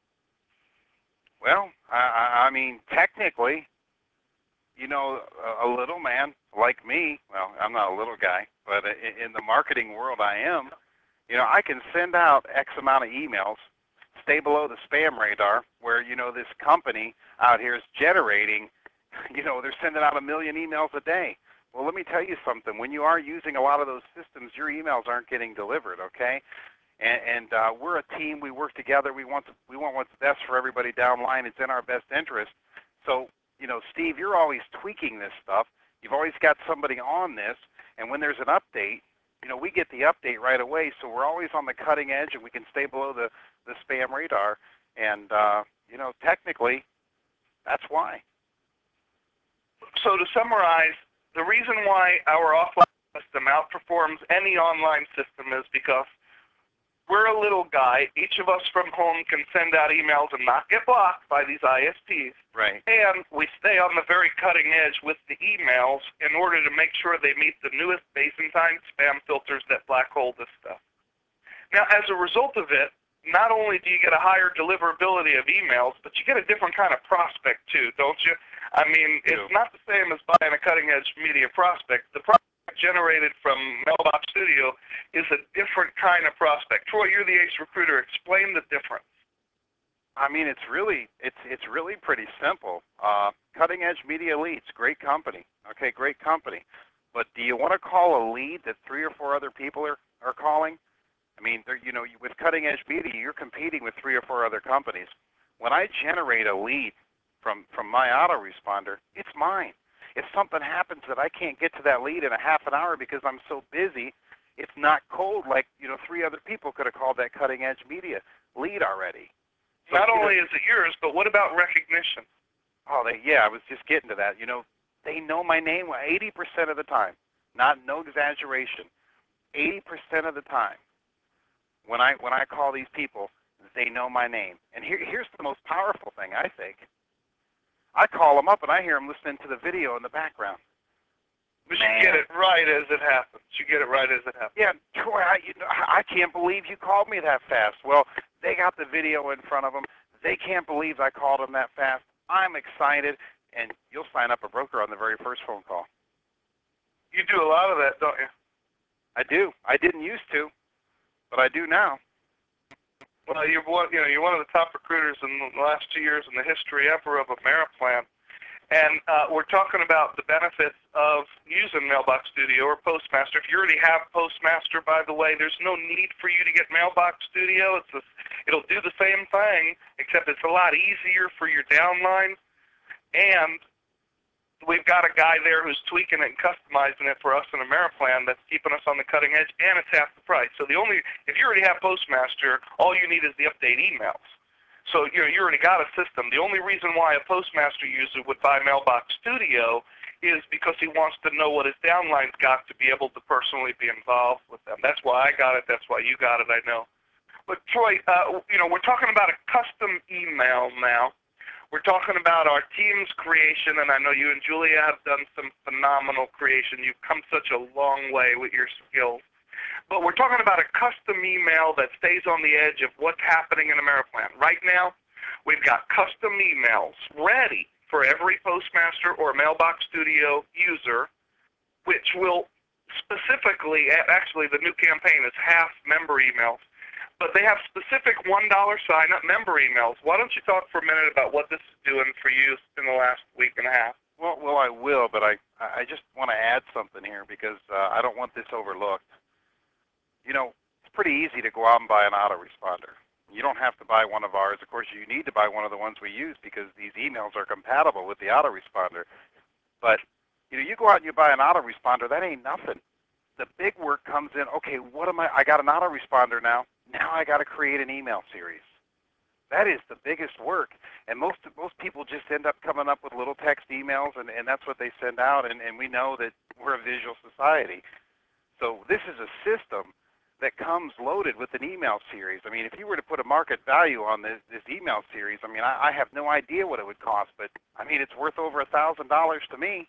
[SPEAKER 6] Well, I mean, technically, a little man like me, well, I'm not a little guy, but in the marketing world I am, I can send out X amount of emails, stay below the spam radar, where, you know, this company out here is generating, you know, they're sending out 1 million emails a day. Well, let me tell you something. When you are using a lot of those systems, your emails aren't getting delivered, okay? And we're a team. We work together. We want what's best for everybody downline. It's in our best interest. So, you know, Steve, you're always tweaking this stuff. You've always got somebody on this. And when there's an update, you know, we get the update right away. So we're always on the cutting edge, and we can stay below the spam radar. And, you know, technically, that's why.
[SPEAKER 3] So to summarize, the reason why our offline system outperforms any online system is because we're a little guy. Each of us from home can send out emails and not get blocked by these ISPs.
[SPEAKER 6] Right.
[SPEAKER 3] And we stay on the very cutting edge with the emails in order to make sure they meet the newest Byzantine spam filters that black hole this stuff. Now, as a result of it, not only do you get a higher deliverability of emails, but you get a different kind of prospect too, don't you? I mean, it's not the same as buying a cutting-edge media prospect. The prospect generated from Mailbox Studio is a different kind of prospect. Troy, you're the ace recruiter. Explain the difference.
[SPEAKER 6] I mean, it's really pretty simple. Cutting Edge Media Leads, great company. Okay, great company. But do you want to call a lead that 3 or 4 other people are calling? I mean, you know, with Cutting Edge Media, you're competing with 3 or 4 other companies. When I generate a lead from my autoresponder, it's mine. If something happens that I can't get to that lead in a half an hour because I'm so busy, it's not cold like, you know, 3 other people could have called that Cutting Edge Media lead already. So,
[SPEAKER 3] not only is it yours, but what about recognition?
[SPEAKER 6] Oh, yeah, I was just getting to that. You know, they know my name 80% of the time. No exaggeration. 80% of the time, when I call these people, they know my name. And here's the most powerful thing, I think. I call them up and I hear them listening to the video in the background.
[SPEAKER 3] But you get it right as it happens. You get it right as it happens.
[SPEAKER 6] Yeah, Troy, I can't believe you called me that fast. Well, they got the video in front of them. They can't believe I called them that fast. I'm excited, and you'll sign up a broker on the very first phone call.
[SPEAKER 3] You do a lot of that, don't you?
[SPEAKER 6] I do. I didn't used to, but I do now.
[SPEAKER 3] Well, you're one of the top recruiters in the last 2 years in the history ever of Ameriplan. And we're talking about the benefits of using Mailbox Studio or Postmaster. If you already have Postmaster, by the way, there's no need for you to get Mailbox Studio. It'll do the same thing, except it's a lot easier for your downline. And we've got a guy there who's tweaking it and customizing it for us in Ameriplan that's keeping us on the cutting edge, and it's half the price. So if you already have Postmaster, all you need is the update emails. So you already got a system. The only reason why a Postmaster user would buy Mailbox Studio is because he wants to know what his downline's got to be able to personally be involved with them. That's why I got it. That's why you got it, I know. But Troy, we're talking about a custom email now. We're talking about our team's creation, and I know you and Julia have done some phenomenal creation. You've come such a long way with your skills. But we're talking about a custom email that stays on the edge of what's happening in Ameriplan. Right now, we've got custom emails ready for every Postmaster or Mailbox Studio user, which will specifically, actually the new campaign is half member emails, but they have specific $1 sign-up member emails. Why don't you talk for a minute about what this is doing for you in the last week and a half?
[SPEAKER 6] Well, I will, but I just want to add something here because I don't want this overlooked. You know, it's pretty easy to go out and buy an autoresponder. You don't have to buy one of ours. Of course, you need to buy one of the ones we use because these emails are compatible with the autoresponder. But, you know, you go out and you buy an autoresponder, that ain't nothing. The big work comes in, okay, I got an autoresponder now. Now I got to create an email series. That is the biggest work. And most people just end up coming up with little text emails, and that's what they send out, and we know that we're a visual society. So this is a system that comes loaded with an email series. I mean, if you were to put a market value on this email series, I mean, I have no idea what it would cost, but I mean, it's worth over $1,000 to me.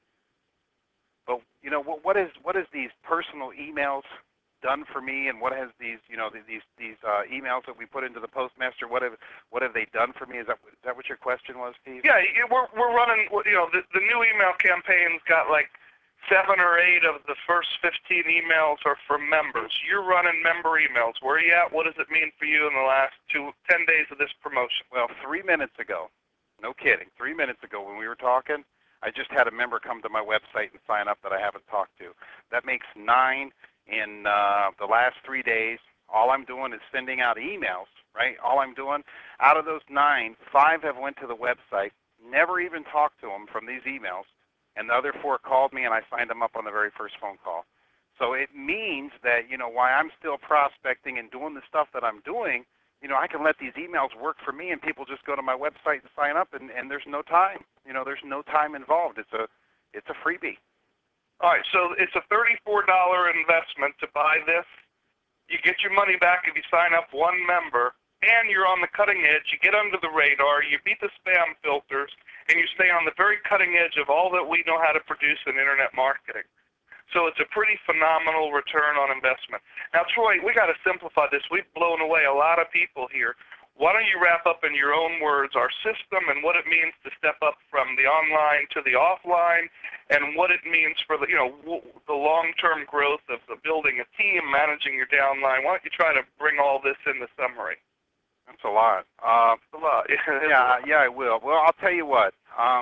[SPEAKER 6] But you know, what is these personal emails done for me, and what has these emails that we put into the Postmaster? What have they done for me? Is that what your question was, Steve?
[SPEAKER 3] Yeah, we're running. You know, the new email campaign's got like 7 or 8 of the first 15 emails are from members. You're running member emails. Where are you at? What does it mean for you in the last 10 days of this promotion?
[SPEAKER 6] Well, 3 minutes ago, no kidding, 3 minutes ago when we were talking, I just had a member come to my website and sign up that I haven't talked to. That makes 9 in the last 3 days. All I'm doing is sending out emails, right? All I'm doing, out of those 9, 5 have went to the website, never even talked to them from these emails, and the other 4 called me and I signed them up on the very first phone call. So it means that, while I'm still prospecting and doing the stuff that I'm doing, I can let these emails work for me and people just go to my website and sign up and there's no time. There's no time involved. It's a freebie.
[SPEAKER 3] All right, so it's a $34 investment to buy this. You get your money back if you sign up 1 member, and you're on the cutting edge. You get under the radar, you beat the spam filters, and you stay on the very cutting edge of all that we know how to produce in internet marketing. So it's a pretty phenomenal return on investment. Now, Troy, we got to simplify this. We've blown away a lot of people here. Why don't you wrap up in your own words our system and what it means to step up from the online to the offline, and what it means for the long-term growth of the building a team, managing your downline. Why don't you try to bring all this in the summary?
[SPEAKER 6] That's a lot.
[SPEAKER 3] A lot.
[SPEAKER 6] Yeah, I will. Well, I'll tell you what.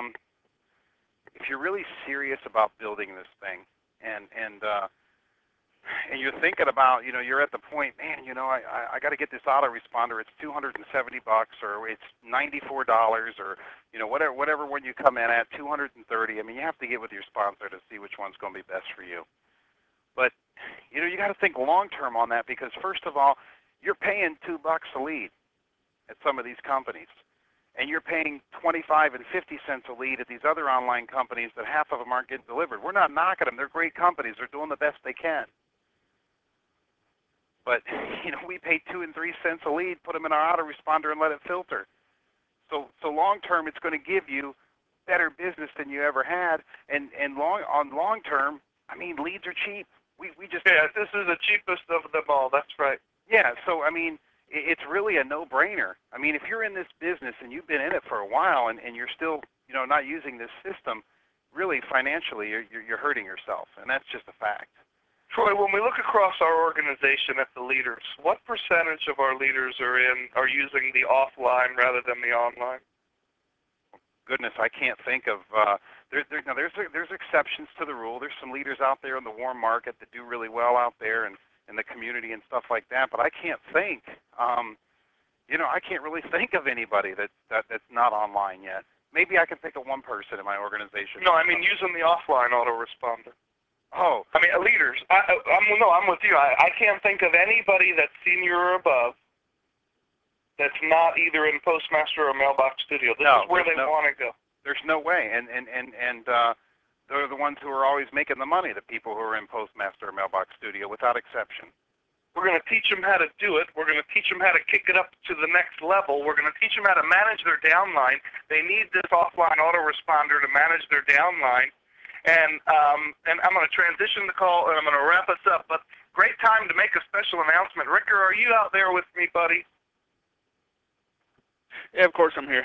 [SPEAKER 6] If you're really serious about building this thing, and you're thinking about, you're at the point, man, I got to get this autoresponder. It's $270, or it's $94, or whatever one you come in at, $230. I mean, you have to get with your sponsor to see which one's going to be best for you. But you got to think long term on that, because first of all, you're paying $2 a lead at some of these companies, and you're paying 25 and 50 cents a lead at these other online companies that half of them aren't getting delivered. We're not knocking them. They're great companies. They're doing the best they can. But, we pay 2 and 3 cents a lead, put them in our autoresponder and let it filter. So long term, it's going to give you better business than you ever had. And long term, I mean, leads are cheap. We just...
[SPEAKER 3] Yeah, this is the cheapest of them all. That's right.
[SPEAKER 6] Yeah, so, I mean, it's really a no-brainer. I mean, if you're in this business and you've been in it for a while and you're still, not using this system, really financially, you're hurting yourself, and that's just a fact.
[SPEAKER 3] Troy, when we look across our organization at the leaders, what percentage of our leaders are using the offline rather than the online?
[SPEAKER 6] Goodness, I can't think of. There's exceptions to the rule. There's some leaders out there in the warm market that do really well out there and in the community and stuff like that. But I can't think. I can't really think of anybody that's not online yet. Maybe I can think of one person in my organization.
[SPEAKER 3] No, I mean using the offline autoresponder.
[SPEAKER 6] Oh,
[SPEAKER 3] I mean, leaders. I'm with you. I can't think of anybody that's senior or above that's not either in Postmaster or Mailbox Studio. This is where they want to go.
[SPEAKER 6] There's no way, and they're the ones who are always making the money. The people who are in Postmaster or Mailbox Studio, without exception.
[SPEAKER 3] We're going to teach them how to do it. We're going to teach them how to kick it up to the next level. We're going to teach them how to manage their downline. They need this offline autoresponder to manage their downline. And I'm going to transition the call, and I'm going to wrap us up. But great time to make a special announcement. Ricker, are you out there with me, buddy?
[SPEAKER 2] Yeah, of course I'm here.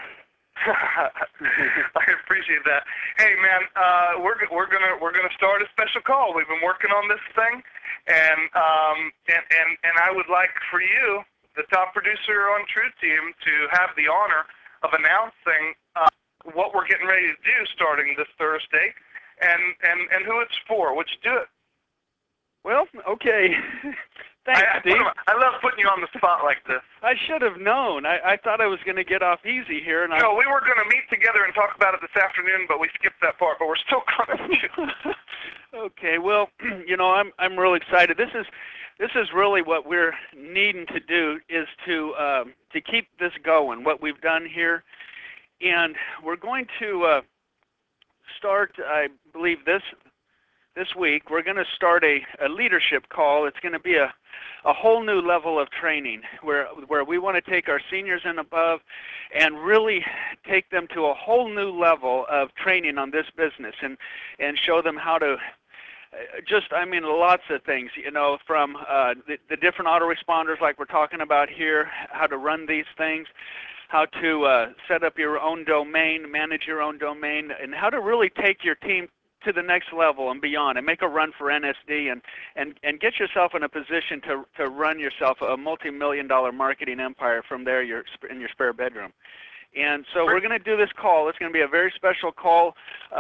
[SPEAKER 3] I appreciate that. Hey, man, we're gonna start a special call. We've been working on this thing, and I would like for you, the top producer on True Team, to have the honor of announcing what we're getting ready to do starting this Thursday. And who it's for. Would you do it?
[SPEAKER 2] Well, okay. Thanks, Steve.
[SPEAKER 3] I love putting you on the spot like this.
[SPEAKER 2] I should have known. I thought I was going to get off easy here.
[SPEAKER 3] No, we were going to meet together and talk about it this afternoon, but we skipped that part. But we're still going to.
[SPEAKER 2] Okay. Well, I'm real excited. This is really what we're needing to do, is to keep this going. What we've done here, and we're going to start, I believe, this week. We're going to start a leadership call. It's going to be a whole new level of training where we want to take our seniors and above and really take them to a whole new level of training on this business and show them how to lots of things, from the different autoresponders like we're talking about here, how to run these things, how to set up your own domain, manage your own domain, and how to really take your team
[SPEAKER 7] to the next level and beyond, and make a run for NSD, and get yourself in a position to run yourself a multi-million-dollar marketing empire from there in your spare bedroom. And so we're going to do this call. It's going to be a very special call,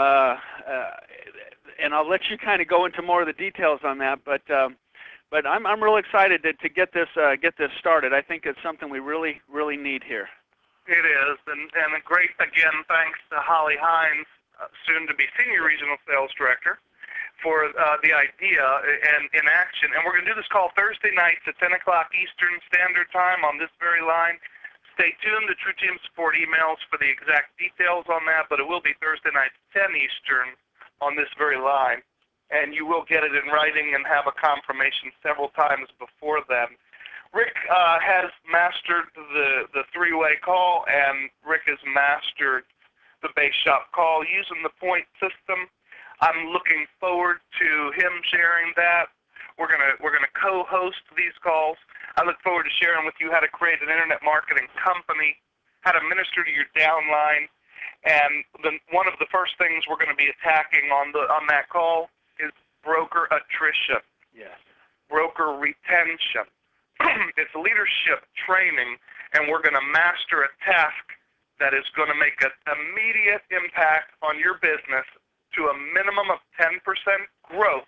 [SPEAKER 7] and I'll let you kind of go into more of the details on that. But I'm real excited to get this started. I think it's something we really need here.
[SPEAKER 3] It is, and a great, again, thanks to Holly Hines, soon to be Senior Regional Sales Director, for the idea and in action. And we're going to do this call Thursday nights at 10 o'clock Eastern Standard Time on this very line. Stay tuned to True Team Support emails for the exact details on that, but it will be Thursday nights 10 Eastern on this very line. And you will get it in writing and have a confirmation several times before then. Rick has mastered the three-way call, and Rick has mastered the base shop call using the point system. I'm looking forward to him sharing that. We're gonna co-host these calls. I look forward to sharing with you how to create an internet marketing company, how to minister to your downline, and one of the first things we're going to be attacking on that call is broker attrition.
[SPEAKER 7] Yes.
[SPEAKER 3] Broker retention. It's leadership training, and we're going to master a task that is going to make an immediate impact on your business to a minimum of 10% growth.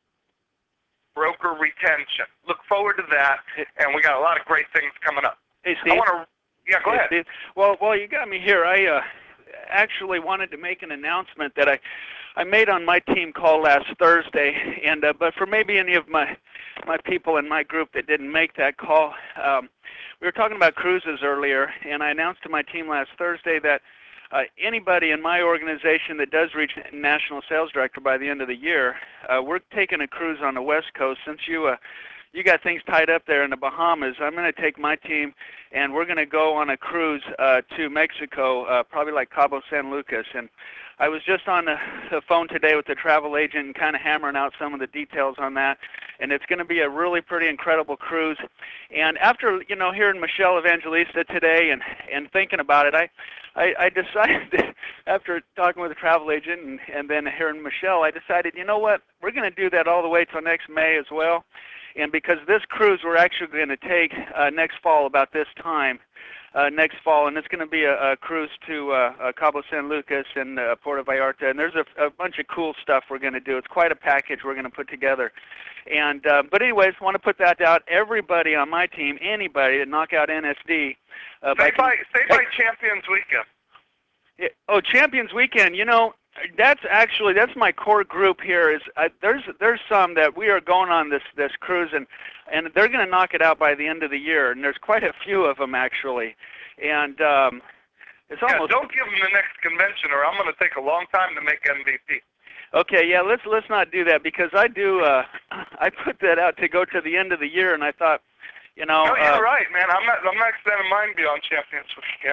[SPEAKER 3] Broker retention. Look forward to that, and we got a lot of great things coming up.
[SPEAKER 7] Hey, Steve.
[SPEAKER 3] Yeah, go ahead.
[SPEAKER 7] Steve. Well, you got me here. I actually wanted to make an announcement that I made on my team call last Thursday, and but for maybe any of my people in my group that didn't make that call, we were talking about cruises earlier, and I announced to my team last Thursday that anybody in my organization that does reach national sales director by the end of the year, we're taking a cruise on the West Coast. Since you got things tied up there in the Bahamas, I'm going to take my team, and we're going to go on a cruise to Mexico, probably like Cabo San Lucas. And I was just on the phone today with the travel agent and kind of hammering out some of the details on that, and it's going to be a really pretty incredible cruise. And after hearing Michelle Evangelista today and thinking about it, I decided that after talking with the travel agent and then hearing Michelle, I decided, you know what, we're going to do that all the way till next May as well. And because this cruise we're actually going to take next fall about this time, next fall, and it's going to be a cruise to Cabo San Lucas and Puerto Vallarta, and there's a bunch of cool stuff we're going to do. It's quite a package we're going to put together. And but anyways, want to put that out. Everybody on my team, anybody that knock out NSD.
[SPEAKER 3] Say by Champions Weekend.
[SPEAKER 7] Yeah, Champions Weekend. That's my core group here. There's some that we are going on this cruise, and they're going to knock it out by the end of the year. And there's quite a few of them actually, and it's almost.
[SPEAKER 3] Don't give them the next convention, or I'm going to take a long time to make MVP.
[SPEAKER 7] Okay, yeah, let's not do that, because I put that out to go to the end of the year, and I thought,
[SPEAKER 3] No, you're right, man. I'm not extending mine beyond Champions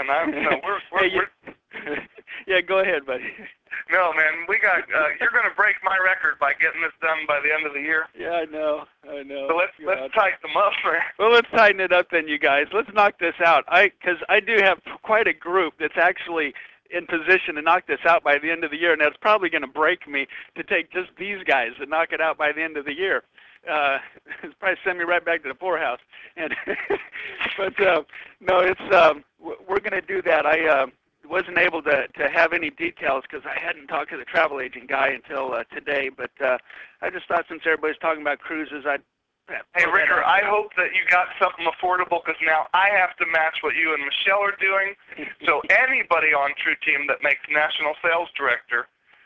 [SPEAKER 3] Weekend.
[SPEAKER 7] Yeah, go ahead, buddy.
[SPEAKER 3] No, man, we got. You're going to break my record by getting this done by the end of the year.
[SPEAKER 7] Yeah, I know.
[SPEAKER 3] So let's tighten them up, man.
[SPEAKER 7] Well, let's tighten it up then, you guys. Let's knock this out. Because I do have quite a group that's actually in position to knock this out by the end of the year, and that's probably going to break me to take just these guys and knock it out by the end of the year. It's probably send me right back to the poorhouse. And but no, it's we're going to do that. I wasn't able to have any details because I hadn't talked to the travel agent guy until today. But I just thought, since everybody's talking about cruises, I'd.
[SPEAKER 3] Hey, Ricker, I hope that you got something affordable, because now I have to match what you and Michelle are doing. So anybody on True Team that makes National Sales Director,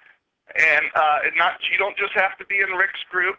[SPEAKER 3] and you don't just have to be in Rick's group.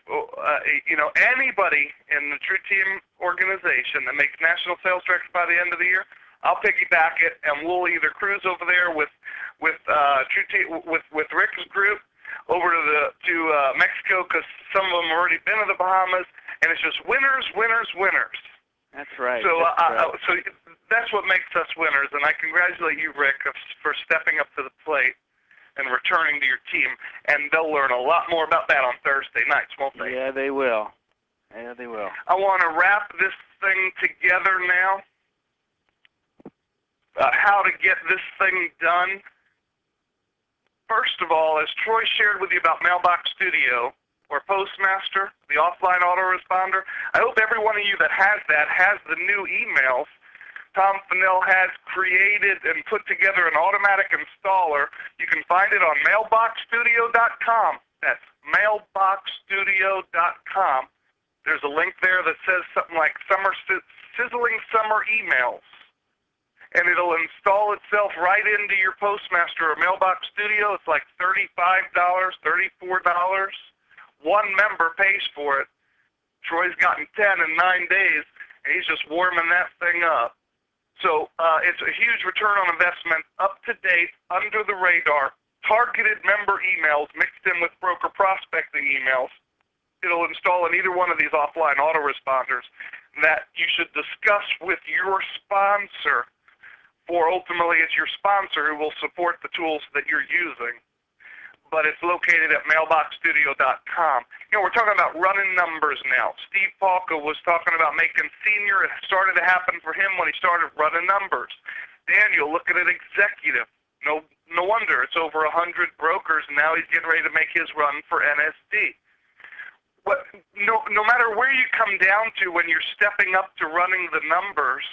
[SPEAKER 3] Anybody in the True Team organization that makes National Sales Director by the end of the year, I'll piggyback it, and we'll either cruise over there with True Team with Rick's group over to Mexico, because some of them have already been to the Bahamas. And it's just winners, winners, winners.
[SPEAKER 7] That's right.
[SPEAKER 3] So, so that's what makes us winners. And I congratulate you, Rick, for stepping up to the plate and returning to your team. And they'll learn a lot more about that on Thursday nights, won't they?
[SPEAKER 7] Yeah, they will. Yeah, they will.
[SPEAKER 3] I want to wrap this thing together now. How to get this thing done. First of all, as Troy shared with you about Mailbox Studio or Postmaster, the offline autoresponder, I hope every one of you that has that has the new emails. Tom Fennell has created and put together an automatic installer. You can find it on mailboxstudio.com. That's mailboxstudio.com. There's a link there that says something like Sizzling Summer Emails. And it'll install itself right into your Postmaster or Mailbox Studio. It's like $35, $34. One member pays for it. Troy's gotten 10 in 9 days, and he's just warming that thing up. So it's a huge return on investment, up to date, under the radar, targeted member emails mixed in with broker prospecting emails. It'll install in either one of these offline autoresponders that you should discuss with your sponsor, for ultimately it's your sponsor who will support the tools that you're using. But it's located at mailboxstudio.com. You know, we're talking about running numbers now. Steve Palka was talking about making senior. It started to happen for him when he started running numbers. Daniel, look at an executive. No wonder it's over 100 brokers, and now he's getting ready to make his run for NSD. No matter where you come down to when you're stepping up to running the numbers,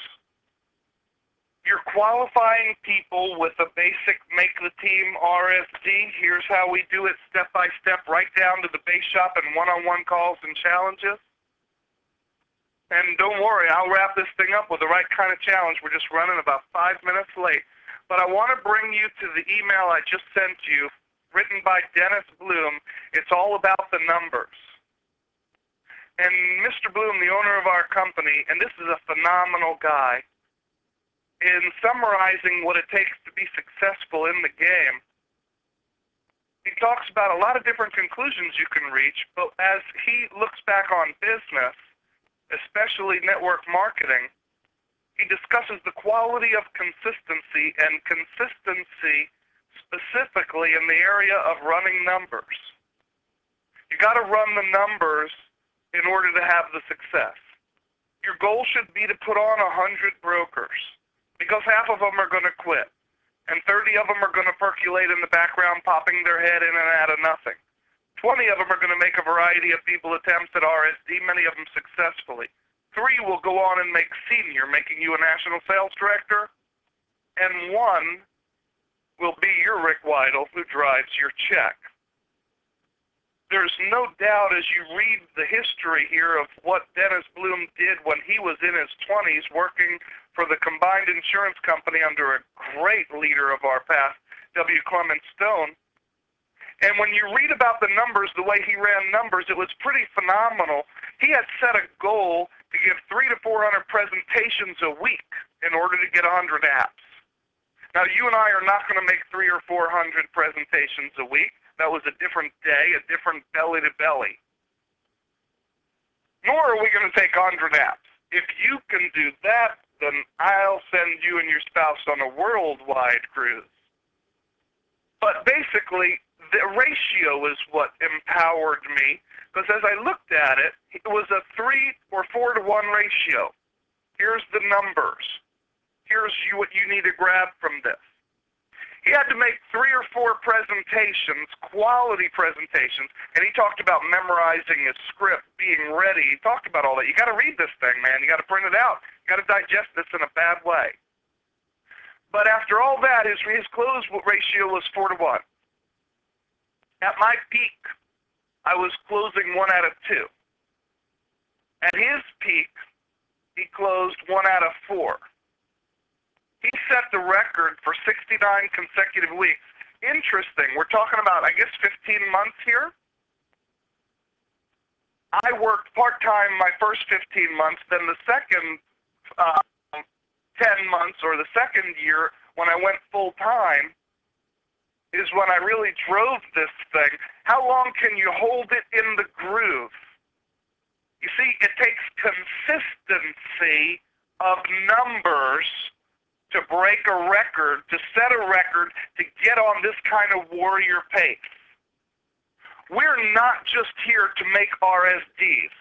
[SPEAKER 3] you're qualifying people with a basic make the team RSD. Here's how we do it step by step, right down to the base shop and one-on-one calls and challenges. And don't worry, I'll wrap this thing up with the right kind of challenge. We're just running about 5 minutes late. But I want to bring you to the email I just sent you, written by Dennis Bloom. It's all about the numbers. And Mr. Bloom, the owner of our company, and this is a phenomenal guy, in summarizing what it takes to be successful in the game, he talks about a lot of different conclusions you can reach, but as he looks back on business, especially network marketing, he discusses the quality of consistency and consistency specifically in the area of running numbers. You got to run the numbers in order to have the success. Your goal should be to put on 100 brokers, because half of them are going to quit, and 30 of them are going to percolate in the background, popping their head in and out of nothing. 20 of them are going to make a variety of feeble attempts at RSD, many of them successfully. 3 will go on and make senior, making you a national sales director, and 1 will be your Rick Weidel, who drives your check. There's no doubt, as you read the history here of what Dennis Bloom did when he was in his 20s working for the combined insurance company under a great leader of our past, W. Clement Stone. And when you read about the numbers, the way he ran numbers, it was pretty phenomenal. He had set a goal to give 300 to 400 presentations a week in order to get 100 apps. Now, you and I are not going to make 300 or 400 presentations a week. That was a different day, a different belly-to-belly. Nor are we going to take 100 apps. If you can do that, then I'll send you and your spouse on a worldwide cruise. But basically, the ratio is what empowered me, because as I looked at it, it was a 3 or 4 to 1 ratio. Here's the numbers. Here's what you need to grab from this. He had to make 3 or 4 presentations, quality presentations, and he talked about memorizing his script, being ready. He talked about all that. You got to read this thing, man. You got to print it out. You got to digest this in a bad way. But after all that, his close ratio was 4 to 1. At my peak, I was closing 1 out of 2. At his peak, he closed 1 out of 4. He set the record for 69 consecutive weeks. Interesting. We're talking about, I guess, 15 months here. I worked part-time my first 15 months. Then the second 10 months, or the second year, when I went full-time, is when I really drove this thing. How long can you hold it in the groove? You see, it takes consistency of numbers to break a record, to set a record, to get on this kind of warrior pace. We're not just here to make RSDs.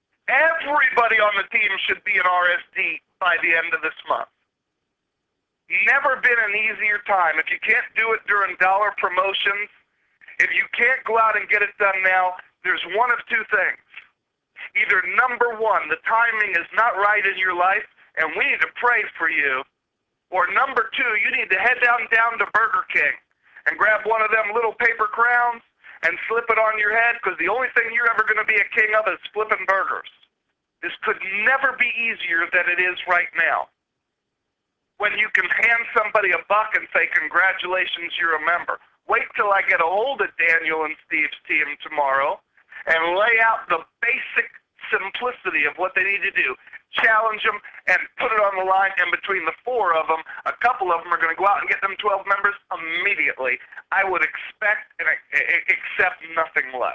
[SPEAKER 3] Everybody on the team should be an RSD by the end of this month. Never been an easier time. If you can't do it during dollar promotions, if you can't go out and get it done now, there's one of two things. Either number one, the timing is not right in your life, and we need to pray for you. Or number two, you need to head down to Burger King and grab one of them little paper crowns and slip it on your head, because the only thing you're ever going to be a king of is flipping burgers. This could never be easier than it is right now. When you can hand somebody a buck and say, congratulations, you're a member. Wait till I get a hold of Daniel and Steve's team tomorrow and lay out the basic simplicity of what they need to do. Challenge them and put it on the line, and between the four of them, a couple of them are going to go out and get them 12 members immediately. I would expect and accept nothing less,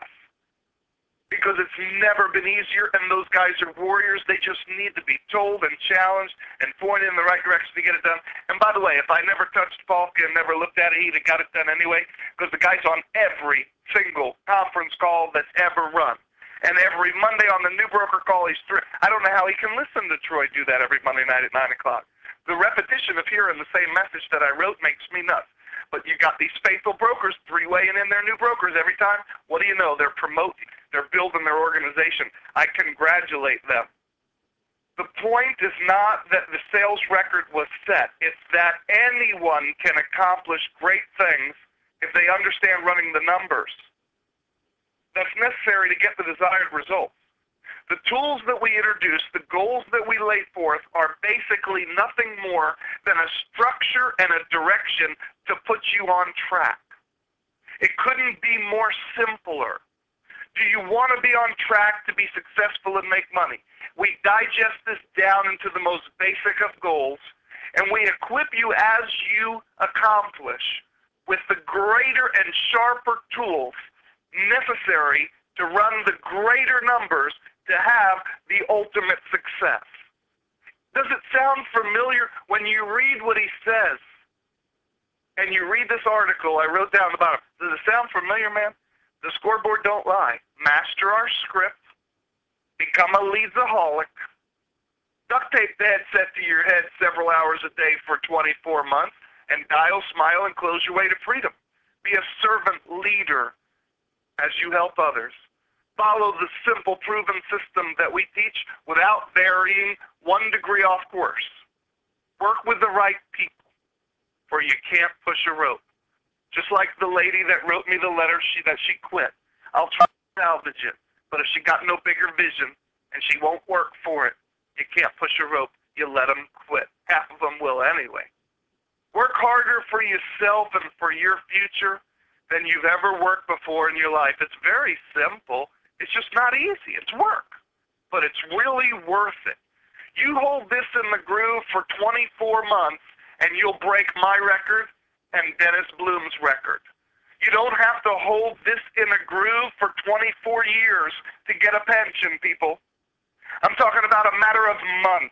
[SPEAKER 3] because it's never been easier, and those guys are warriors. They just need to be told and challenged and pointed in the right direction to get it done. And by the way, if I never touched Falka and never looked at it, he'd have got it done anyway, because the guy's on every single conference call that's ever run. And every Monday on the new broker call, he's through. I don't know how he can listen to Troy do that every Monday night at 9 o'clock. The repetition of hearing the same message that I wrote makes me nuts. But you got these faithful brokers three-waying in their new brokers every time. What do you know? They're promoting. They're building their organization. I congratulate them. The point is not that the sales record was set. It's that anyone can accomplish great things if they understand running the numbers that's necessary to get the desired results. The tools that we introduce, the goals that we lay forth, are basically nothing more than a structure and a direction to put you on track. It couldn't be more simpler. Do you want to be on track to be successful and make money? We digest this down into the most basic of goals, and we equip you as you accomplish with the greater and sharper tools necessary to run the greater numbers to have the ultimate success. Does it sound familiar when you read what he says and you read this article I wrote down about him? Does it sound familiar, man? The scoreboard don't lie. Master our script, become a leadsaholic, duct tape the headset to your head several hours a day for 24 months, and dial, smile, and close your way to freedom. Be a servant leader as you help others. Follow the simple, proven system that we teach without varying 1 degree off course. Work with the right people, for you can't push a rope. Just like the lady that wrote me the letter that she quit. I'll try to salvage it, but if she got no bigger vision and she won't work for it, you can't push a rope. You let them quit. Half of them will anyway. Work harder for yourself and for your future than you've ever worked before in your life. It's very simple. It's just not easy. It's work, but it's really worth it. You hold this in the groove for 24 months, and you'll break my record and Dennis Bloom's record. You don't have to hold this in a groove for 24 years to get a pension, people. I'm talking about a matter of months.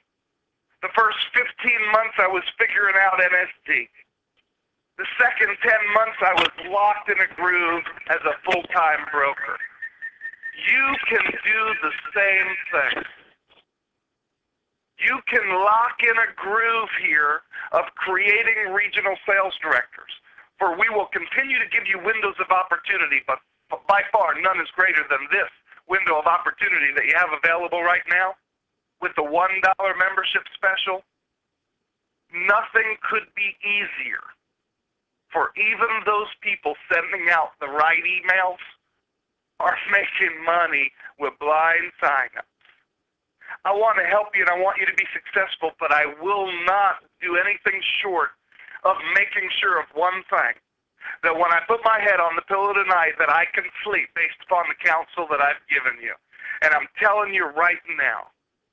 [SPEAKER 3] The first 15 months I was figuring out NSD. The second 10 months, I was locked in a groove as a full-time broker. You can do the same thing. You can lock in a groove here of creating regional sales directors, for we will continue to give you windows of opportunity, but by far none is greater than this window of opportunity that you have available right now with the $1 membership special. Nothing could be easier for even those people sending out the right emails are making money with blind signups. I want to help you and I want you to be successful, but I will not do anything short of making sure of one thing, that when I put my head on the pillow tonight that I can sleep based upon the counsel that I've given you. And I'm telling you right now,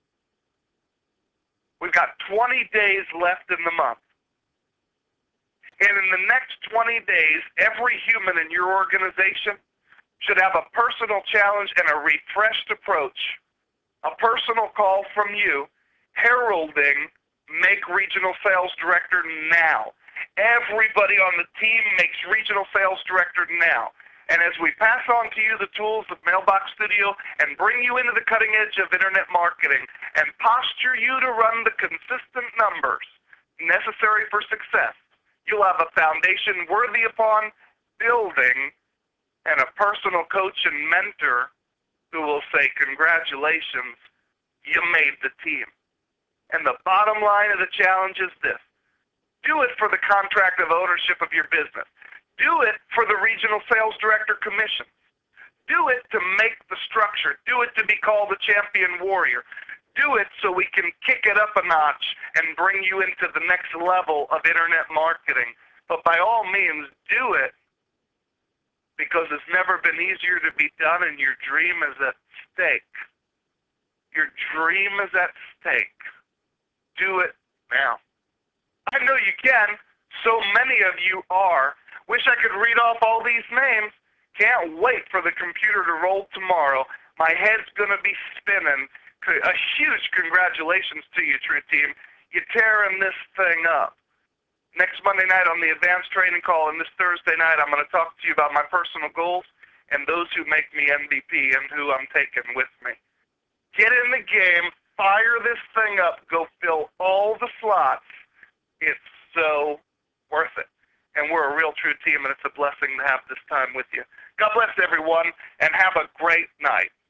[SPEAKER 3] we've got 20 days left in the month. And in the next 20 days, every human in your organization should have a personal challenge and a refreshed approach, a personal call from you, heralding Make Regional Sales Director now. Everybody on the team makes Regional Sales Director now. And as we pass on to you the tools of Mailbox Studio and bring you into the cutting edge of internet marketing and posture you to run the consistent numbers necessary for success. You'll have a foundation worthy upon building and a personal coach and mentor who will say, congratulations, you made the team. And the bottom line of the challenge is this. Do it for the contract of ownership of your business. Do it for the regional sales director commission. Do it to make the structure. Do it to be called the champion warrior. Do it so we can kick it up a notch and bring you into the next level of internet marketing. But by all means, do it because it's never been easier to be done and your dream is at stake. Your dream is at stake. Do it now. I know you can. So many of you are. Wish I could read off all these names. Can't wait for the computer to roll tomorrow. My head's going to be spinning. A huge congratulations to you, True Team. You're tearing this thing up. Next Monday night on the advanced training call and this Thursday night, I'm going to talk to you about my personal goals and those who make me MVP and who I'm taking with me. Get in the game. Fire this thing up. Go fill all the slots. It's so worth it. And we're a real True Team, and it's a blessing to have this time with you. God bless everyone, and have a great night.